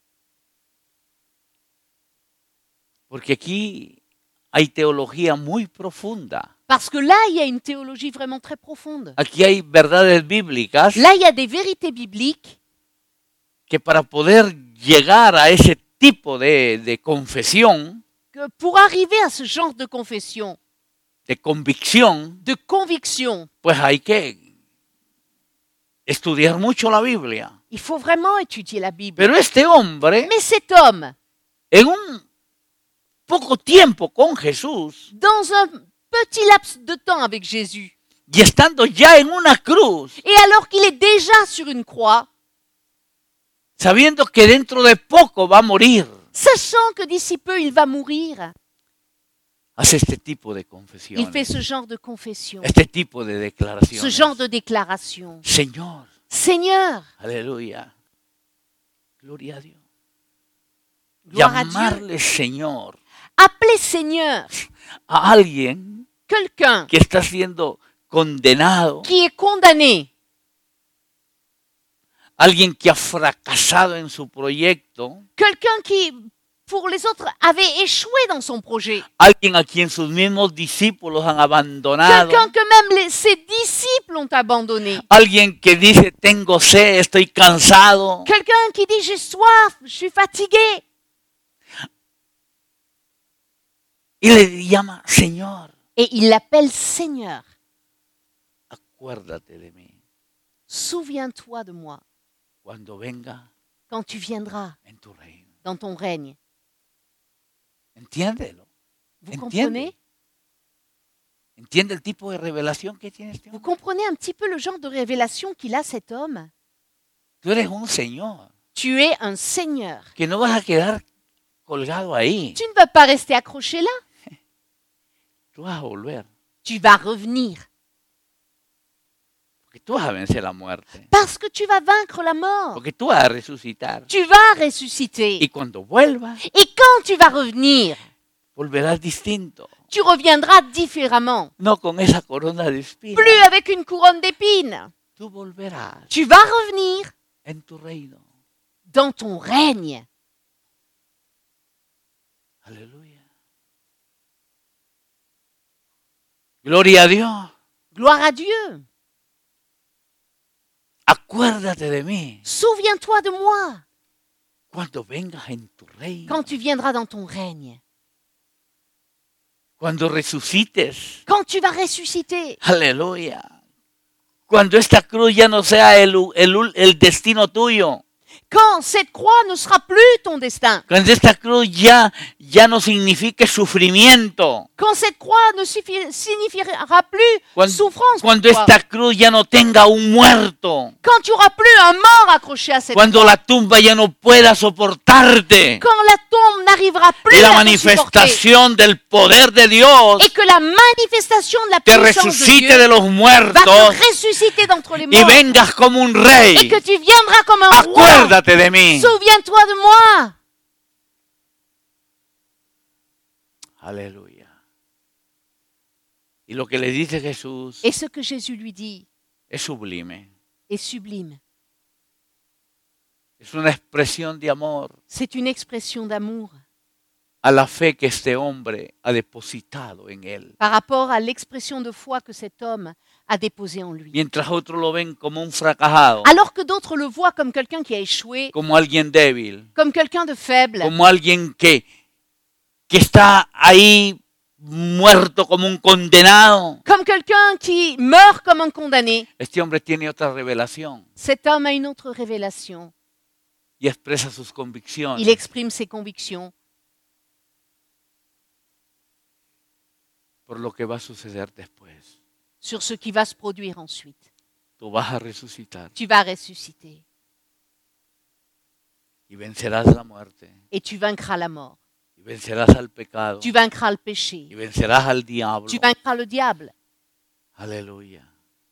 Porque aquí hay teología muy profunda. Parce que là, il y a une théologie vraiment très profonde. Aquí hay verdades bíblicas Là, il y a des vérités bibliques que para poder llegar a ese tipo de, de confesión, que pour arriver à ce genre de confession, de convicción, de conviction, pues hay que estudiar mucho la Biblia. il faut vraiment étudier la Bible. Pero este hombre, Mais cet homme, en un poco tiempo con Jesús dans un petit laps de temps avec Jésus, y estando ya en una cruz, et alors qu'il est déjà sur une croix, sabiendo que dentro de poco va a morir, sachant que d'ici peu il va mourir, hace este tipo de il fait confesiones, ce genre de confession, este tipo de ce declaraciones. genre de déclaration. Señor, Seigneur, aleluya, gloria a Dios. gloire à Dieu, Llamarle Señor appelez Seigneur a alguien quelqu'un que está siendo condenado, qui est condamné, alguien que ha fracasado en su proyecto, quelqu'un qui, pour les autres, avait échoué dans son projet, alguien a quien sus mismos discípulos han abandonado, quelqu'un que même les- ses disciples ont abandonné, alguien que dice tengo sed, estoy cansado, quelqu'un qui dit j'ai soif, je suis fatigué, y le llama Señor, et il l'appelle Seigneur. acuérdate de mí Souviens-toi de moi cuando venga quand tu viendras en tu reino. dans ton règne. Entiéndelo. Vous Entiende. comprenez? ¿Entiende el tipo de revelación que tiene este Vous hombre? comprenez un petit peu le genre de révélation qu'il a, cet homme? Tú eres un Señor, Tu es un Seigneur. que no vas a quedar colgado ahí. Tu ne vas pas rester accroché là. Tú vas a volver. Tu vas revenir. Porque tú vas a vencer la muerte. Parce que tu vas vaincre la mort. Porque tú vas a resucitar. Tu vas ressusciter. Y cuando vuelvas, Et quand tu vas revenir, volverás distinto. tu reviendras différemment. No con esa corona de espinas. Plus avec une couronne d'épines. Tú volverás Tu vas revenir en tu reino. dans ton règne. Aleluya. Gloria a Dios. Gloire à Dieu. Acuérdate de mí Souviens-toi de moi cuando vengas en tu reino. quand tu viendras dans ton règne. Cuando resucites. Quand tu vas ressusciter. Aleluya. Cuando esta cruz ya no sea el, el, el destino tuyo. Quand cette croix ne sera plus ton destin. Cuando esta cruz ya, ya no signifique sufrimiento. Quand cette croix ne suffi- signifiera plus Cuando, souffrance. cuando pour toi. esta cruz ya no tenga un muerto. Quand tu auras plus un mort accroché à cette Cuando croix. la tumba ya no pueda soportarte. Quand la tombe n'arrivera plus Y la à te supporter. manifestación del poder de Dios Et que la manifestation de la te puissance de resucite Dieu de los va muertos te ressusciter d'entre les y morts. vengas como un Et rey. que tu viendras comme un roi. Acuérdate de mí. Souviens-toi de moi. Aleluya. Y lo que le dice Jesús Et ce que Jésus lui dit es sublime. est sublime. Es una expresión de amor C'est une expression d'amour a la fe que este hombre ha depositado en él. par rapport à l'expression de foi que cet homme a déposée en lui. Mientras otros lo ven como un fracasado, Alors que d'autres le voient comme quelqu'un qui a échoué, como alguien débil, comme quelqu'un de faible, como alguien que, que está ahí muerto como un condenado. comme quelqu'un qui meurt comme un condamné. Este hombre tiene otra revelación Cet homme a une autre révélation. y expresa sus convicciones. Il exprime ses convictions Por lo que va a suceder después. sur ce qui va se produire ensuite. Tú vas a resucitar Tu vas ressusciter y vencerás la muerte et tu vaincras la mort. y vencerás al pecado Tu vaincras le péché. y vencerás al diablo. Tu vaincras le diable. Aleluya.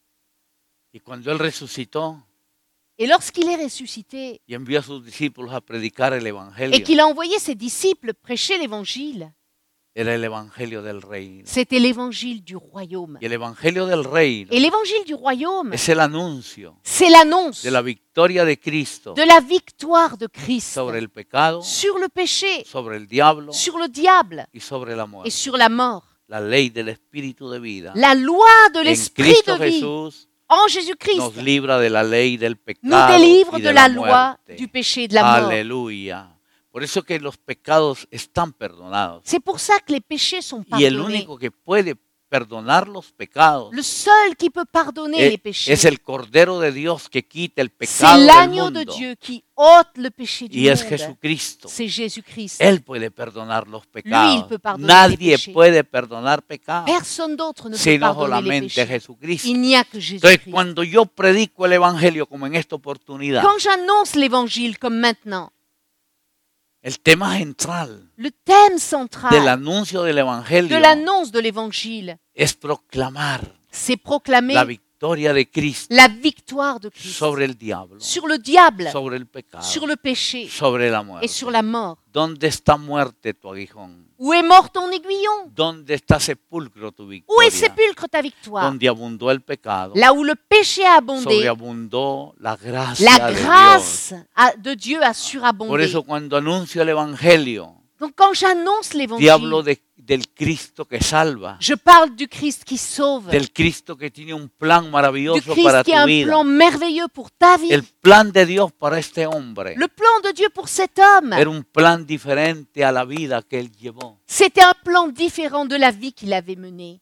Y cuando él resucitó Et lorsqu'il est ressuscité y envió a sus discípulos a predicar el et evangelio, qu'il a envoyé ses disciples prêcher l'évangile, era el evangelio del reino. c'était l'évangile du royaume. Y el evangelio del reino Et l'évangile du royaume, es el anuncio c'est l'annonce de la victoria de Cristo de la victoire de Christ sobre el pecado, sur le péché, sobre el diablo sur le diable y sobre la et muerte. sur la mort. La ley del espíritu de vida La loi de en l'esprit Cristo de vie Jesús en Jésus-Christ nos libra de la ley del nous pecado délivre y de de la la loi muerte. du péché et de la mort. Aleluya. Por eso que los pecados están perdonados. C'est pour ça que les péchés sont Y el pardonnés. único que puede perdonar los pecados Le seul qui peut pardonner les es, péchés, es el Cordero de Dios que quita el c'est pecado del l'agneau de mundo. Dieu qui ôte le péché du Y es monde. Jesucristo. C'est Jésus-Christ. Él puede perdonar los Lui, pecados. il peut pardonner Nadie les péchés. puede perdonar pecados, Personne d'autre ne peut sino pardonner les solamente péchés. Jesucristo. Il n'y a que Entonces, Jésus-Christ. cuando yo predico el Evangelio como en esta oportunidad, Quand j'annonce l'évangile comme maintenant, el tema central le thème del central anuncio del de Evangelio l'annonce de l'évangile, es proclamar c'est proclamer la victoria de Cristo la victoire de Christ sobre el diablo, sur le diable, sobre el pecado, sur le péché sobre la et muerte. sur la mort. ¿Dónde está muerte tu aguijón? Où est mort ton aiguillon? ¿Dónde está sepulcro tu Où est victoria? sépulcre ta victoire? Donde abundó el pecado, Là où le péché a abondé, sobreabundó la gracia la de Dios. grâce a- de Dieu a Por surabondé. eso cuando anuncio el Evangelio, Donc quand j'annonce te hablo l'évangile, de- del Cristo que salva, je parle du Christ qui sauve, del Cristo que tiene un plan du maravilloso Christ para qui tu a un vida, plan merveilleux pour ta vie. el plan de Dios para este hombre. Le plan de Dieu pour cet homme, Era un plan diferente a la vida que él llevó. c'était un plan différent de la vie qu'il avait menée.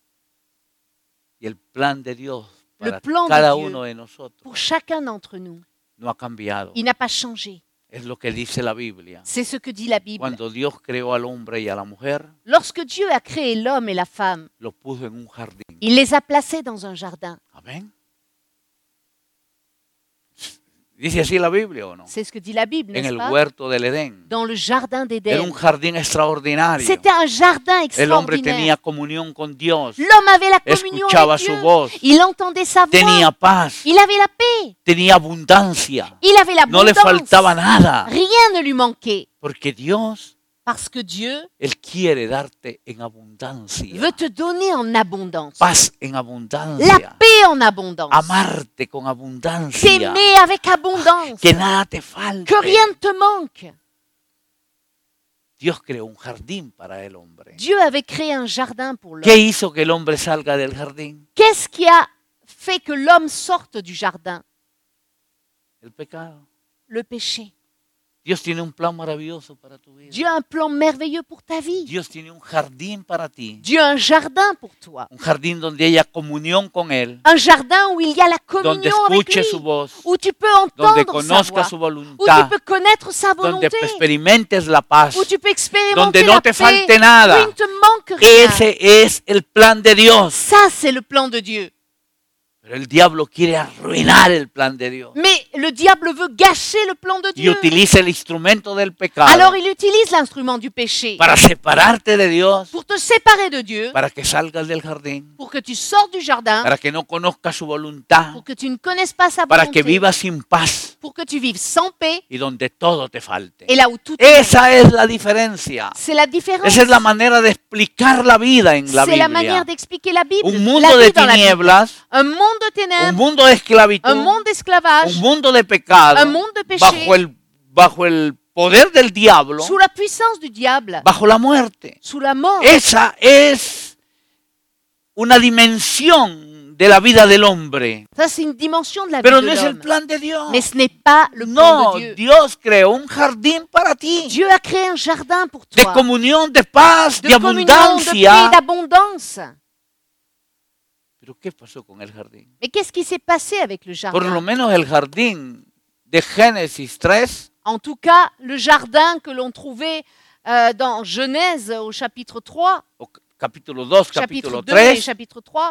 Y el plan de Dios Le para plan de cada Dieu uno de nosotros Pour chacun d'entre nous, no ha cambiado. il n'a pas changé. Es lo que dice la Biblia. C'est ce que dit la Bible. Cuando Dios creó al hombre y a la mujer, Lorsque Dieu a créé l'homme et la femme, lo puso en un jardín. il les a placés dans un jardin. Amén. ¿Dice así la Biblia o no? C'est ce que dit la Bible, En n'est-ce el pas? huerto del Edén. Dans le jardin Era d'Éden. un jardín extraordinario. C'était un jardin El hombre extraordinaire. tenía comunión con Dios. L'homme avait la communion Escuchaba avec su Dieu. voz. Il entendait sa voix. Tenía paz. Il avait la paix. Tenía abundancia. Il avait No le l'abondance. faltaba nada. Rien ne lui manquait. Porque Dios, Parce que Dieu Él quiere darte en abundancia. veut te donner en abondance. Paz en La abundancia. paix en abondance. Amarte con abundancia. T'aimer avec abondance. Que nada te falte. Que rien ne te manque. Dios creó un jardín para el hombre. Dieu avait créé un jardin pour l'homme. ¿Qué hizo que el hombre salga del jardín? Qu'est-ce qui a fait que l'homme sorte du jardin? El pecado. Le péché. Dios tiene un plan maravilloso para tu vida. Dieu a un plan merveilleux pour ta vie. Dios tiene un jardín para ti. Dieu a un jardin pour toi. Un jardín donde haya comunión con Él. Un jardin où il y a la Donde communion avec escuche lui. su voz. Où tu peux Donde entendre sa conozca voix. su Où tu voluntad. peux connaître sa Donde volonté. experimentes la paz. Où tu peux expérimenter Donde no la te paix. falte nada. Où il ne te manque rien. Ese es el plan de Dios. Ça, c'est le plan de Dieu. Pero el diablo quiere arruinar el plan de Dios. Mais le diable veut gâcher le plan de Y Dieu. utiliza el instrumento del pecado Alors il utilise l'instrument du péché para separarte de Dios, pour te séparer de Dieu, para que salgas del jardín, pour que tu sortes du jardin, para que no conozcas su voluntad, pour que tu ne connaisses pas sa para que volonté, vivas sin paz pour que tu vives sans paix y donde todo te falte. et là où tout est. Esa es la diferencia. C'est la différence. Esa es la manera de explicar la vida en la C'est la Biblia. manière d'expliquer la Bible. Un La mundo vie de dans la Bible. tinieblas, Un monde de un ténèbres, mundo de esclavitud, un monde d'esclavage, un mundo de pecado, un monde de péché, bajo el, bajo el poder del diablo, sous la puissance du diable, bajo la muerte. sous la mort. Esa es una dimensión de la vida del hombre. Ça, c'est une dimension de la vie Pero de no es el l'homme. plan de Dios. Mais ce n'est pas le plan No, de Dieu. Dios creó un jardín para ti. Dieu a créé un jardin pour De toi. comunión, de paz, de, De communion, de paix, abundancia. d'abondance. Pero ¿qué pasó con el jardín? Mais qu'est-ce qui s'est passé avec le Por lo jardin? menos el jardín de Génesis tres, En tout cas, le jardin que l'on trouvait euh, dans Genèse au chapitre trois, o capítulo dos, chapitre capítulo deux et tres, chapitre trois,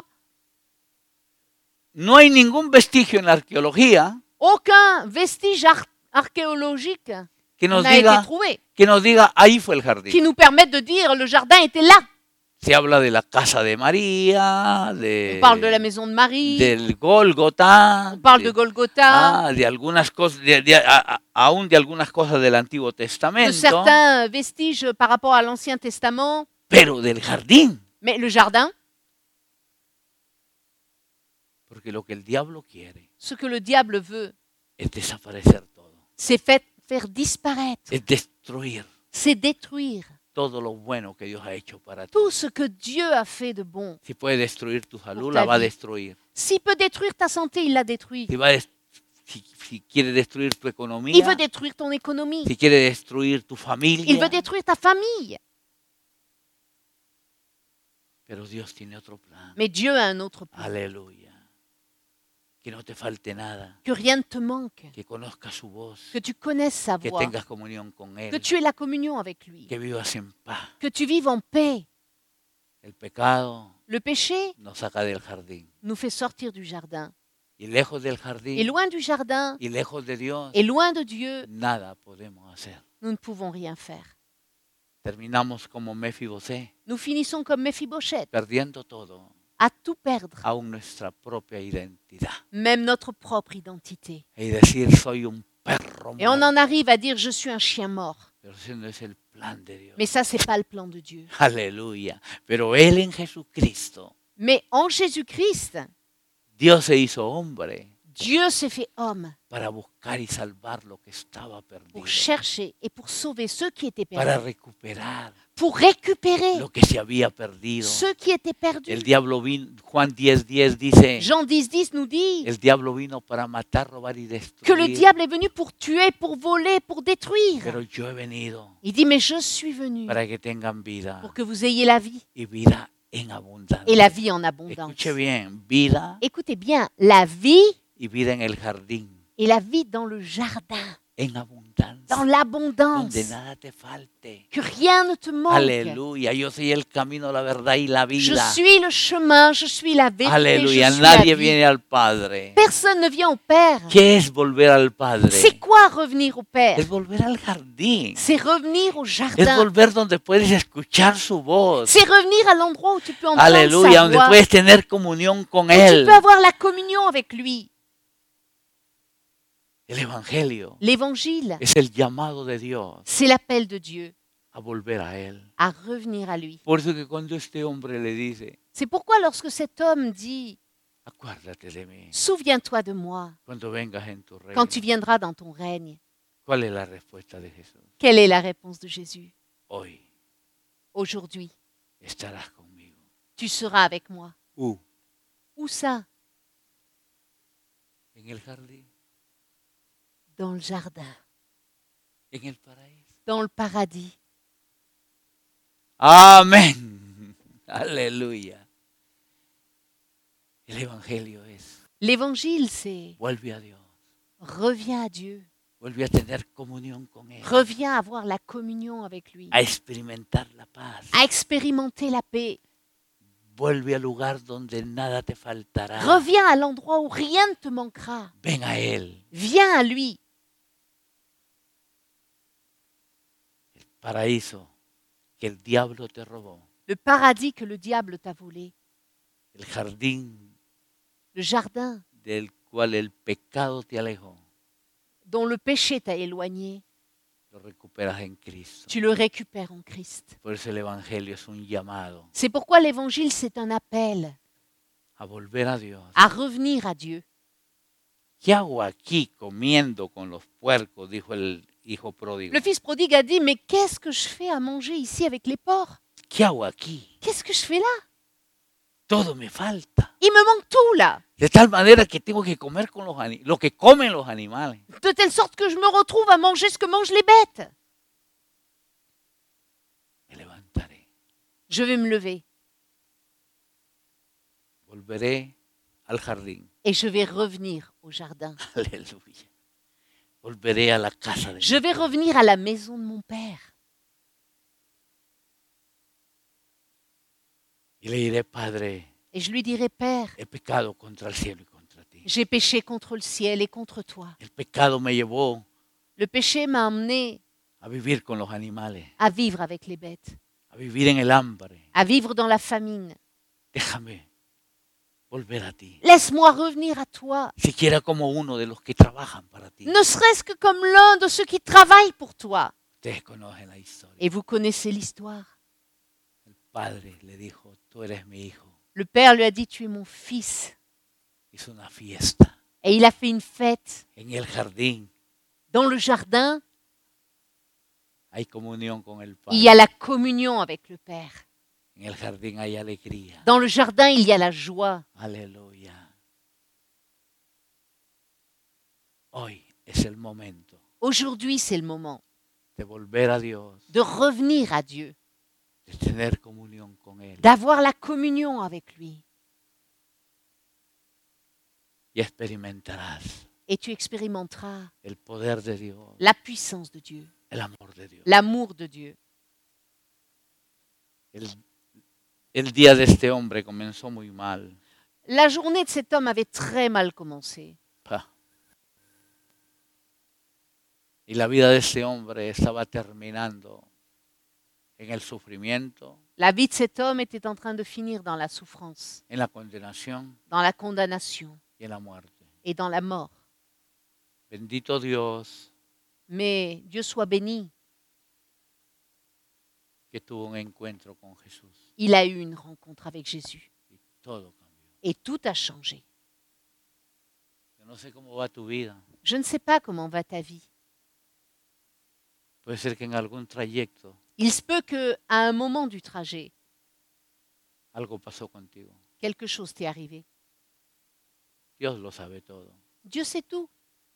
no hay ningún vestigio en la arqueología aucun vestige ar- archéologique que nos n'a été diga, trouvé que nos diga ahí fue el qui jardín. nous permette de dire le jardin était là. Se habla de la casa de María, de, On parle de la maison de Marie, del Gólgota, on parle de- de Golgotha, ah, de algunas cosas, de, de- a- a- aún de algunas cosas del Antiguo de Testamento, certains vestiges par rapport à l'Ancien Testament. pero del jardín, Mais le jardin, porque lo que el diablo quiere ce que le diable veut, es desaparecer todo, c'est fait- faire disparaître, es destruir c'est détruire todo lo bueno que Dios ha hecho para ti. tout ce que Dieu a fait de bon. Si puede destruir tu salud, ta la va a vie. destruir. S'il peut détruire ta santé, il l'a détruit. Si, va a des- si, si quiere destruir tu Il economía, veut détruire ton économie. si quiere destruir tu Il familia, veut détruire ta famille. pero Dios tiene otro plan. Mais Dieu a un autre plan. Aleluya. Que no te falte nada, Que rien ne te manque. que conozcas su voz, Que tu connaisses sa que voix. tengas comunión con Que Él, tu aies la communion avec lui. que vivas en paz. Que tu vives en paix. El pecado Le péché nos saca del jardín. nous fait sortir du jardin. Y lejos del Et jardín loin du jardin, y lejos de Dios, et loin de Dieu, nada podemos hacer. nous ne pouvons rien faire. Terminamos como Mefibosé, Nous finissons comme Mephibosheth, perdiendo todo, à tout perdre, aún nuestra propia identidad. même notre propre identité. Y decir, soy un perro Et on muerto. en arrive à dire je suis un chien mort. Pero ese no es el plan de Dios. Mais ça, c'est pas le plan de Dieu. Aleluya. Pero Él en Jesucristo, Mais en Jésus-Christ, Dios se hizo hombre Dieu s'est fait homme para buscar y salvar lo que estaba perdido. pour chercher et pour sauver ceux qui étaient Para perdus, recuperar pour récupérer lo que se había perdido. ceux qui étaient perdus. El diablo vino, Juan diez diez dice, Jean dix dix nous dit el diablo vino para matar, robar y que le destruir. diable est venu pour tuer, pour voler, pour détruire. Pero yo he venido Il dit, mais je suis venu para que tengan vida pour que vous ayez la vie y vida en abundancia. et la vie en abondance. Escuche bien, vida Écoutez bien, la vie y vida en el jardín. et la vie dans le jardin. en abundancia, dans l'abondance, donde nada te falte. que rien ne te manque. Aleluya, yo soy el camino, la verdad y la Je vida. suis le chemin, je suis la vérité, Aleluya, je suis la nadie vie. viene al Padre. Personne ne vient au Père. ¿Qué es volver al Padre? C'est quoi revenir au Père? Es volver al jardín. C'est revenir au Es jardin. volver donde puedes escuchar su voz. C'est revenir à l'endroit où tu peux entendre Aleluya, sa donde voix, puedes tener comunión con où tu Él. peux avoir la communion avec lui. El Evangelio L'évangile, es el llamado de Dios c'est l'appel de Dieu a volver a Él. à revenir à lui. Por eso que cuando este hombre le dice, C'est pourquoi lorsque cet homme dit acuérdate de mí « Souviens-toi de moi cuando vengas en tu reino, quand tu viendras dans ton règne ¿cuál es la respuesta de Jesús? », quelle est la réponse de Jésus? Hoy Aujourd'hui, estarás conmigo. tu seras avec moi. Uh, Où ça? en el jardín, Dans le jardin, en el paraíso. dans le paradis. Amén. Aleluya. El Evangelio es, L'évangile, c'est vuelve a Dios, reviens à Dieu, vuelve a tener comunión con Él, reviens à avoir la communion avec lui, a experimentar la paz. à expérimenter la paix. Vuelve al lugar donde nada te faltará. Reviens à l'endroit où rien ne te manquera. Ven a Él. Viens à lui. El paraíso que el diablo te robó. Le paradis que le diable t'a volé. El jardín Le jardin del cual el pecado te alejó. dont le péché t'a éloigné. Lo recuperas en Cristo. Tu le récupères en Christ. Por eso el Evangelio es un llamado C'est pourquoi l'évangile, c'est un appel a volver a Dios. à revenir à Dieu. ¿Qué hago aquí comiendo con los puercos? Dijo el hijo pródigo. Le fils prodigue a dit, mais qu'est-ce que je fais à manger ici avec les porcs? ¿Qué hago aquí? Qu'est-ce que je fais là? Todo me falta. Il me manque tout là. De tal manera que tengo que comer con los ani- lo que comen los animales. De telle sorte que je me retrouve à manger ce que mangent les bêtes. Me levantaré. Je vais me lever Volveré al jardín. et je vais revenir au jardin. Aleluya. Volveré a la casa de Je mi vais Padre. revenir à la maison de mon Père. Y le diré, Padre, Et je lui dirai, Père, he pecado contra el cielo y contra ti. j'ai péché contre le ciel et contre toi. El pecado me llevó Le péché m'a emmené a vivir con los animales, à vivre avec les bêtes, a vivir en el hambre. à vivre dans la famine. Déjame volver a ti. Laisse-moi revenir à toi, Siquiera como uno de los que trabajan para ti. ne serait-ce que comme l'un de ceux qui travaillent pour toi. Ustedes conocen la historia. Et vous connaissez l'histoire. El padre le dijo, tú eres mi hijo. Le Père lui a dit, tu es mon fils. Hizo una fiesta Et il a fait une fête. en el jardín. Dans le jardin, Hay comunión con el il y a Padre. la communion avec le Père. En el jardín hay alegría. Dans le jardin, il y a la joie. Aleluya. Hoy es el momento Aujourd'hui, c'est le moment de volver a Dios, de revenir à Dieu, de tener comunión con Él. d'avoir la communion avec lui. Y experimentarás Et tu expérimenteras el poder de Dios, la puissance de Dieu, el amor de Dios. l'amour de Dieu. El, el día de este hombre comenzó muy mal. La journée de cet homme avait très mal commencé. Pa. Y la vida de este hombre estaba terminando en el sufrimiento, La vie de cet homme était en train de finir dans la souffrance, en la condenación dans la condamnation y en la muerte. et dans la mort. Bendito Dios Mais Dieu soit béni, que tuvo un encuentro con Jesús il a eu une rencontre avec Jésus. y todo cambió. Et tout a changé. Yo no sé cómo va tu vida. Je ne sais pas comment va ta vie. Puede ser que en algún trayecto Il se peut que, à un moment du trajet, algo pasó contigo. quelque chose t'est arrivé. Dios lo sabe todo. Dieu sait tout.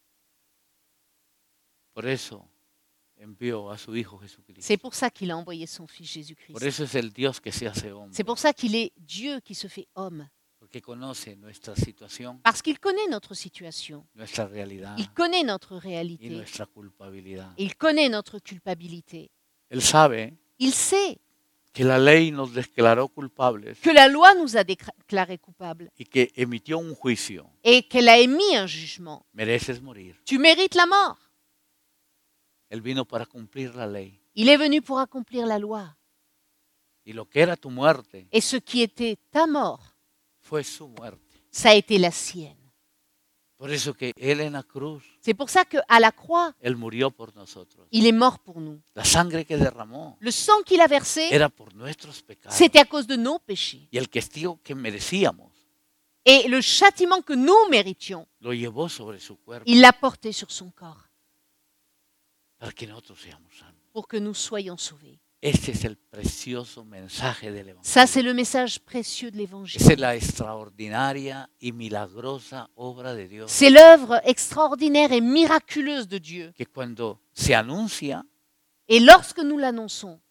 Por eso envió a su Hijo Jesucristo. C'est pour ça qu'il a envoyé son Fils Por Jésus-Christ. eso es el Dios que se hace C'est hombre. pour ça qu'il est Dieu qui se fait homme. Porque conoce nuestra situación, Parce qu'il connaît notre situation. nuestra realidad Il connaît notre y réalité. nuestra culpabilidad. Il connaît notre culpabilité. Él sabe Il sait que la ley nos declaró culpables que la loi nous a déclarés coupables y que emitió un juicio. et qu'elle a émis un jugement. Mereces morir. Tu mérites la mort. Él vino para cumplir la ley. Il est venu pour accomplir la loi. Y lo que era tu muerte Et ce qui était ta mort, fue su muerte. ça a été la sienne. Por eso que Él en la cruz, C'est pour ça qu'à la croix, Él murió por nosotros. il est mort pour nous. La sangre que derramó Le sang qu'il a versé, era por nuestros pecados. c'était à cause de nos péchés. Y el castigo que merecíamos Et le châtiment que nous méritions, lo llevó sobre su cuerpo il l'a porté sur son corps para que nosotros seamos salvos. pour que nous soyons sauvés. Este es el precioso mensaje del Ça, c'est Evangelio. le message précieux de l'Évangile. Esa es la extraordinaria y milagrosa obra de Dios. C'est l'œuvre extraordinaire et miraculeuse de Dieu. Que cuando se anuncia, Et lorsque nous l'annonçons,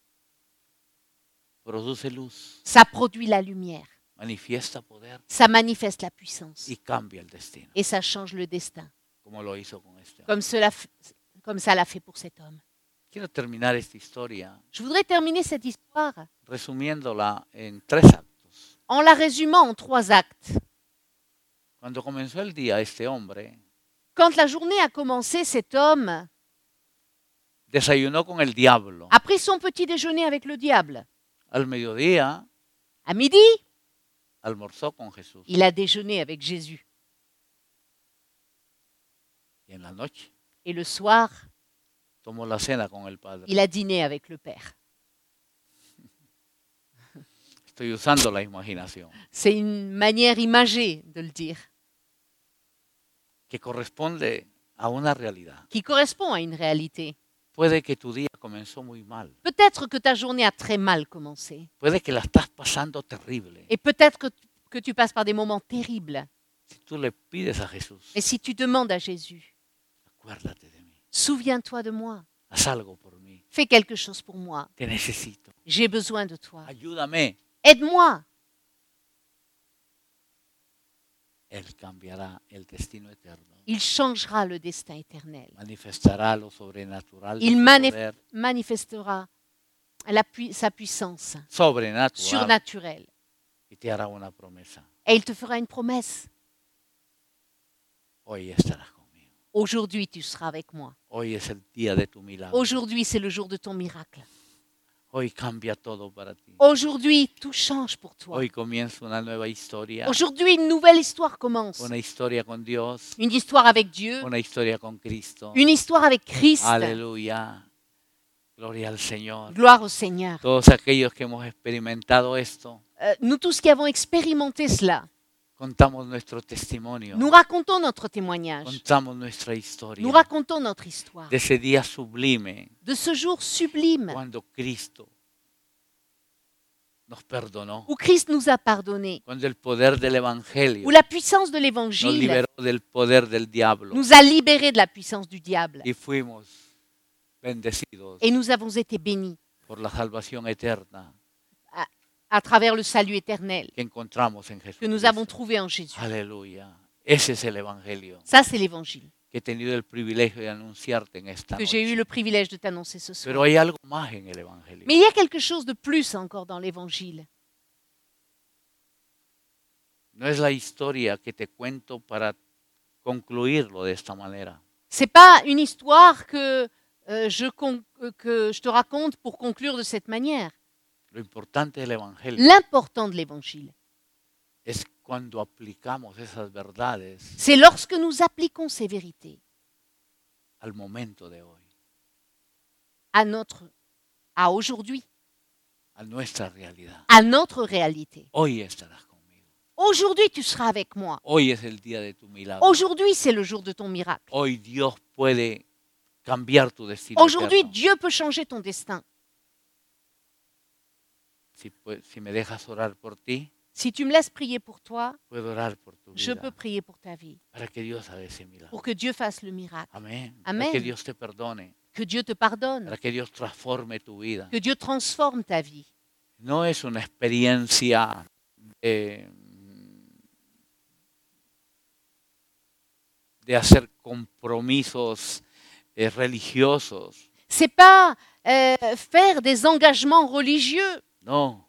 produce luz, ça produit la lumière, manifiesta poder ça manifeste la puissance y cambia el destino, et ça change le destin, como lo hizo con este hombre. comme, cela, f- comme ça l'a fait pour cet homme. Quiero terminar esta historia Je voudrais terminer cette histoire resumiéndola en tres actos. en la résumant en trois actes. Cuando comenzó el día, este hombre Quand la journée a commencé, cet homme desayunó con el diablo. a pris son petit déjeuner avec le diable. Al mediodía À midi, almorzó con Jesús. il a déjeuné avec Jésus. Y en la noche Et le soir, tomó la cena con el Padre. il a dîné avec le Père. Estoy usando la imaginación, C'est une manière imagée de le dire, que corresponde a una realidad. qui correspond à une réalité. Puede que tu día comenzó muy mal. Peut-être que ta journée a très mal commencé. Puede que la estás pasando terrible. Et peut-être que, que tu passes par des moments terribles. Si tú le pides a Jesús, Et si tu demandes à Jésus, acuérdate de mí, souviens-toi de moi, haz algo por mí, fais quelque chose pour moi, te necesito, j'ai besoin de toi, ayúdame. aide-moi. Él cambiará el destino eterno, Il changera le destin éternel. manifestará lo sobrenatural de Il su manif- poder manifestera la pui- sa puissance sobrenatural surnaturelle. y te hará una promesa. Et il te fera une promesse. Hoy estarás conmigo. Aujourd'hui, tu seras avec moi. Hoy es el día de tu milagro. Aujourd'hui, c'est le jour de ton miracle. Hoy cambia todo para ti. Aujourd'hui, tout change pour toi. Hoy comienza una nueva historia. Aujourd'hui, une nouvelle histoire commence. Una historia con Dios. Une histoire avec Dieu, Una historia con Cristo. une histoire avec Christ. Aleluya. Gloria al Señor. Gloire au Seigneur. Todos aquellos que hemos experimentado esto, Euh, nous tous qui avons expérimenté cela, contamos nuestro testimonio. nous racontons notre témoignage. Contamos nuestra historia. Nous racontons notre histoire. De ese día sublime De ce jour sublime cuando Cristo nos perdonó. où Christ nous a pardonné, Cuando el poder del Evangelio où la puissance de nos l'Évangile liberó del poder del diablo. nous a libérés de la puissance du diable. Y fuimos bendecidos Et nous avons été bénis por la salvación eterna à travers le salut éternel que encontramos en que nous avons Jesucristo. trouvé en Jésus. Aleluya. Ese es el Evangelio Ça, c'est l'Évangile que he tenido el privilegio de anunciarte en esta que j'ai eu noche. le privilège de t'annoncer ce Pero soir. hay algo más en el Evangelio. Mais il y a quelque chose de plus encore dans l'Évangile. No es la historia que te cuento para concluirlo de esta manera. C'est pas une histoire que, euh, je con- euh, que je te raconte pour conclure de cette manière. Lo importante del Evangelio L'important de l'Évangile, es cuando aplicamos esas verdades c'est lorsque nous appliquons ces vérités al momento de hoy, à notre, à aujourd'hui, a nuestra realidad. à notre réalité. Hoy estarás conmigo. Aujourd'hui, tu seras avec moi. Hoy es el día de tu milagro. Aujourd'hui, c'est le jour de ton miracle. Hoy Dios puede cambiar tu destino. Aujourd'hui, eterno. Dieu peut changer ton destin. Si, pu- si me dejas orar por ti, Si tu me laisses prier pour toi, puedo orar por tu je vida. peux prier pour ta vie, Para que Dios haga ese milagro. pour que Dieu fasse le miracle, Amén. Amén. Para que Dios te perdone. que Dieu te pardonne, Para que Dios transforme tu vida. que Dieu transforme ta vie. No es una experiencia de, de hacer compromisos eh, religiosos. C'est pas euh, faire des engagements religieux. No,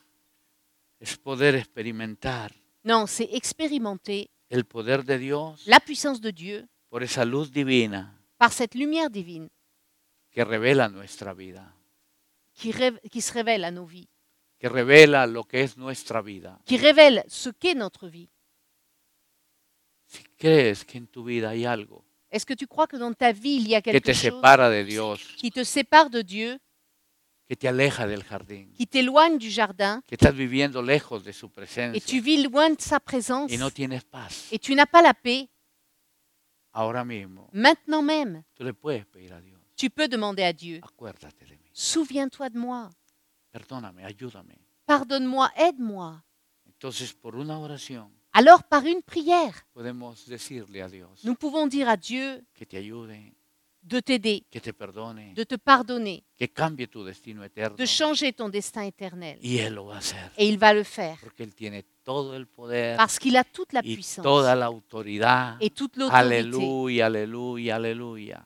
es poder experimentar Non, c'est expérimenter el poder de Dios la puissance de Dieu por esa luz divina par cette lumière divine que revela nuestra vida, qui, rêve- qui se révèle à nos vies, que revela lo que es nuestra vida. qui révèle ce qu'est notre vie. Si crees que en tu vida hay algo Est-ce que tu crois que dans ta vie, il y a que quelque te chose separa de Dios, qui te sépare de Dieu, que te aleja del jardín, qui t'éloigne du jardin, que estás viviendo lejos de su et presencia tu vis loin de sa présence, y no tienes paz, et tu n'as pas la paix, ahora mismo maintenant même, tú le puedes pedir a Dios, tu peux demander à Dieu, acuérdate de mí, souviens-toi de moi, perdóname, ayúdame. pardonne-moi, aide-moi. Entonces, por una oración Alors, par une prière, podemos decirle a Dios nous pouvons dire à Dieu que te ayude, de t'aider, que te perdone, de te pardonner, que cambie tu destino eterno. de changer ton destin éternel. Y Él lo va a hacer, Et il va le faire, porque Él tiene todo el poder parce qu'il a toute la y puissance toda la autoridad. et toute l'autorité. Aleluya, aleluya, aleluya.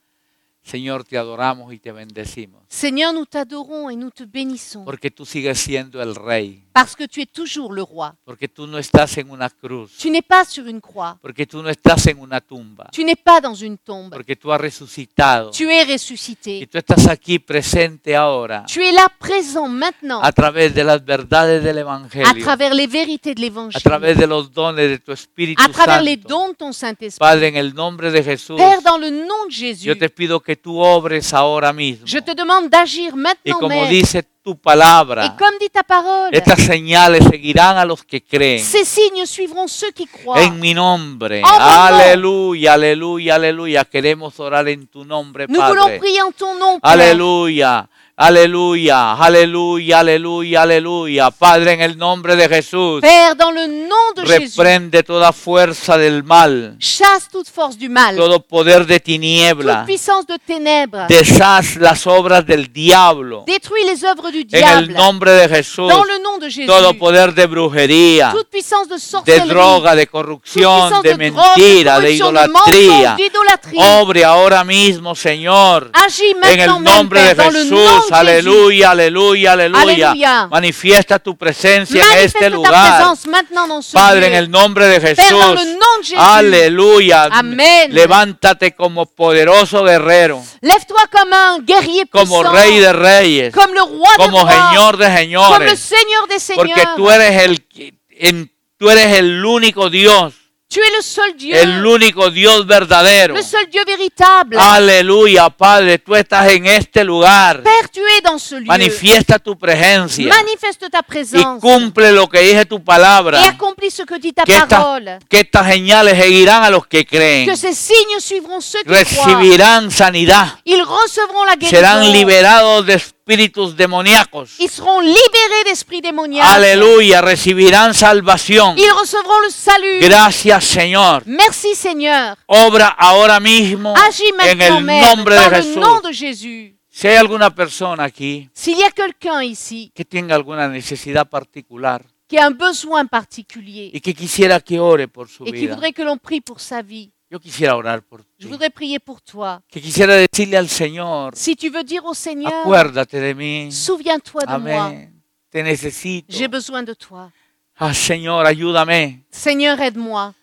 Señor, te adoramos y te bendecimos, Seigneur, nous t'adorons et nous te bénissons, porque tú sigues siendo el Rey, parce que tu es toujours le roi. porque tú no estás en una cruz, Tu n'es pas sur une croix, porque tú no estás en una tumba, tu n'es pas dans une tombe, porque tú has resucitado tu es y ressuscité. tú estás aquí presente ahora Tu es là présent maintenant a través de las verdades del à Evangelio, travers les vérités de a l'Évangile, travers de los dones de tu Espíritu à travers les Santo. dons de ton Saint-Esprit. Padre, en el nombre de Jesús, Père, dans le nom de Jésus, yo te pido que tú obres ahora mismo. je te demande d'agir Y maintenant como même. dice tu Et palabra, comme dit ta parole, estas señales seguirán a los que creen ces signes suivront ceux qui croient. en mi nombre. En mon nom. Aleluya, aleluya, aleluya. Queremos orar en tu nombre, Nous voulons Padre. prier en ton nom, Père. Aleluya, aleluya, aleluya, aleluya, aleluya. Padre, en el nombre de Jesús, Père, dans le nom de Jésus, reprende toda fuerza del mal, chasse toute force du mal, todo poder de toute tiniebla. puissance de ténèbres, Deshaz las obras del diablo. détruis les œuvres du En el diable. nombre de Jesús, Dans le nom de Jésus, todo poder de brujería, toute puissance de de sorcellerie, droga, de toute corrupción, puissance de de drogue, mentira, de de corruption, de idolatría. mensonge, d'idolâtrie. Obre ahora mismo, Señor. Agis En maintenant el même, nombre Père, de dans le nom Jesús, de Jésus. aleluya, aleluya, aleluya. Aleluya. Manifiesta tu presencia en Manifeste este ta lugar. présence maintenant dans ce Padre, en lieu. el nombre de Père, dans le Jesús, nom de Jésus. aleluya. Amen. Levántate como poderoso guerrero, Lève-toi comme un guerrier como puissant, rey de reyes, comme le roi des como rois, señor de comme le señores, Seigneur des porque seigneurs. tú eres el, en- tú eres el único Dios, Tu es le seul Dieu, el único Dios verdadero. le seul Dieu véritable. Aleluya, Padre, tú estás en este lugar. Père, tu es dans ce lieu. Manifiesta tu presencia Manifeste ta y présence cumple lo que dice tu palabra. et accomplis ce que dit ta Que estas, parole. que estas señales seguirán a los que creen. Que ces signes suivront ceux qui croient. Recibirán sanidad. Ils recevront la Serán guérison. liberados de espíritus demoníacos. Ils seront libérés d'esprits démoniaques. Aleluya, recibirán salvación. Ils recevront le salut. Gracias, Señor. Merci Seigneur. Obra ahora mismo Agis en maintenant el même nombre de dans le Jesús. nom de Jésus. Si hay alguna persona aquí S'il y a quelqu'un ici que tenga alguna necesidad particular qui a un besoin particulier y que quisiera que ore por su et qui vida, voudrait que l'on prie pour sa vie, yo quisiera orar por je ti. voudrais prier pour toi. Que quisiera decirle al Señor, Si tu veux dire au Seigneur, acuérdate de mí. souviens-toi de moi. Amén. Te necesito. J'ai besoin de toi. Ah, Señor, ayúdame. Seigneur, aide-moi.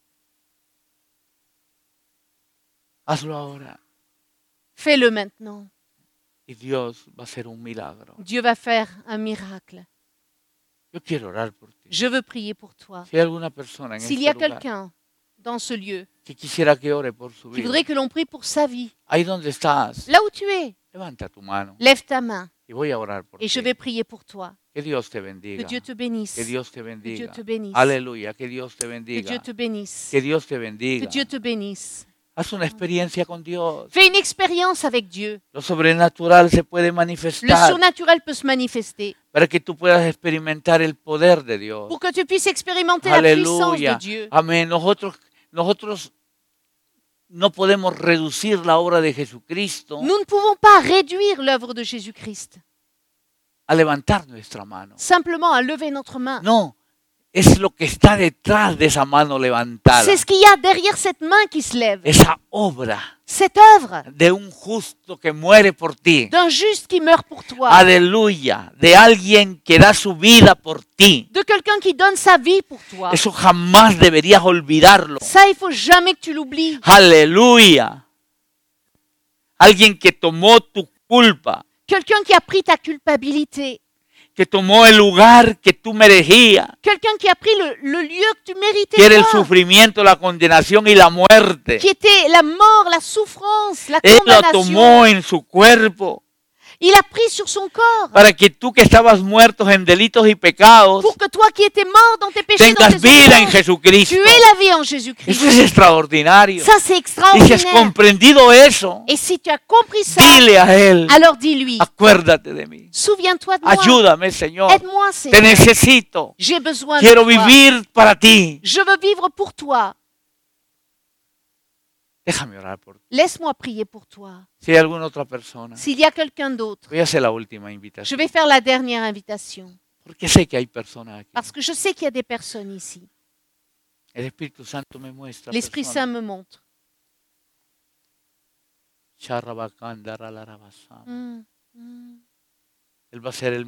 Hazlo ahora. Fais-le maintenant. Y Dios va a hacer un milagro. Dieu va faire un miracle. Yo quiero orar por ti. Je veux prier pour toi. Si hay alguna persona en S'il y a este lugar quelqu'un dans ce lieu que quisiera que ore por su qui vida, voudrait que l'on prie pour sa vie, ahí donde estás, là où tu es, levanta tu mano lève ta main y voy a orar por et je ti. vais prier pour toi. Que Dios te Que bendiga. Dieu te bénisse. Que Dios te Que Dieu bendiga. te bénisse. Aleluya. Que Dios te Que bendiga. Dieu te bénisse. Que Dios te Que bendiga. Dieu te bénisse. Haz una experiencia con Dios. Fais une expérience avec Dieu. Lo sobrenatural se puede Le manifestar surnaturel peut se manifester para que tú puedas experimentar el poder de Dios. pour que tu puisses expérimenter la puissance de Aleluya. Dieu. Amén. Nosotros, nosotros no podemos reducir la obra de Jesucristo Nous ne pouvons pas réduire l'œuvre de Jésus-Christ, a levantar nuestra mano. simplement à lever notre main. No, es lo que está detrás de esa mano levantada. C'est ce qu'il y a derrière cette main qui se lève. Esa obra Cette œuvre de un justo que muere por ti. d'un juste qui meurt pour toi. Aleluya. De alguien que da su vida por ti. De quelqu'un qui donne sa vie pour toi. Eso jamás deberías olvidarlo. Ça, il faut jamais que tu l'oublies. Aleluya. Alguien que tomó tu culpa. Quelqu'un qui a pris ta culpabilité. Que tomó el lugar que tú merecías. Quelqu'un qui a pris le, le lieu que tu méritais. Que era el toi. sufrimiento, la condenación y la muerte. Qui était la mort, la souffrance, la Él lo condamnation. tomó en su cuerpo. Il a pris sur son corps. Para que tú que estabas muertos en delitos y pecados, Pour que toi qui étais mort dans tes péchés, dans tengas tes vida en offenses, Jesucristo. tu aies la vie en Jésus-Christ. Eso es extraordinario. Ça, c'est Y si has extraordinaire. comprendido eso, Et si tu as compris ça, dile a Él, alors dis-lui, acuérdate de mí. souviens-toi de moi. Ayúdame, Señor. Aide-moi, Te Seigneur. necesito. J'ai besoin Quiero de toi. vivir para ti. Je veux vivre pour toi. Déjame orar por ti. Laisse-moi prier pour toi. Si hay alguna otra persona, S'il y a quelqu'un d'autre, voy a hacer la última je invitación. vais faire la dernière invitation. Porque sé que hay personas aquí. Parce que je sais qu'il y a des personnes ici. El Espíritu Santo me muestra. L'Esprit Saint me montre. personas. Mm, mm. Él va a ser el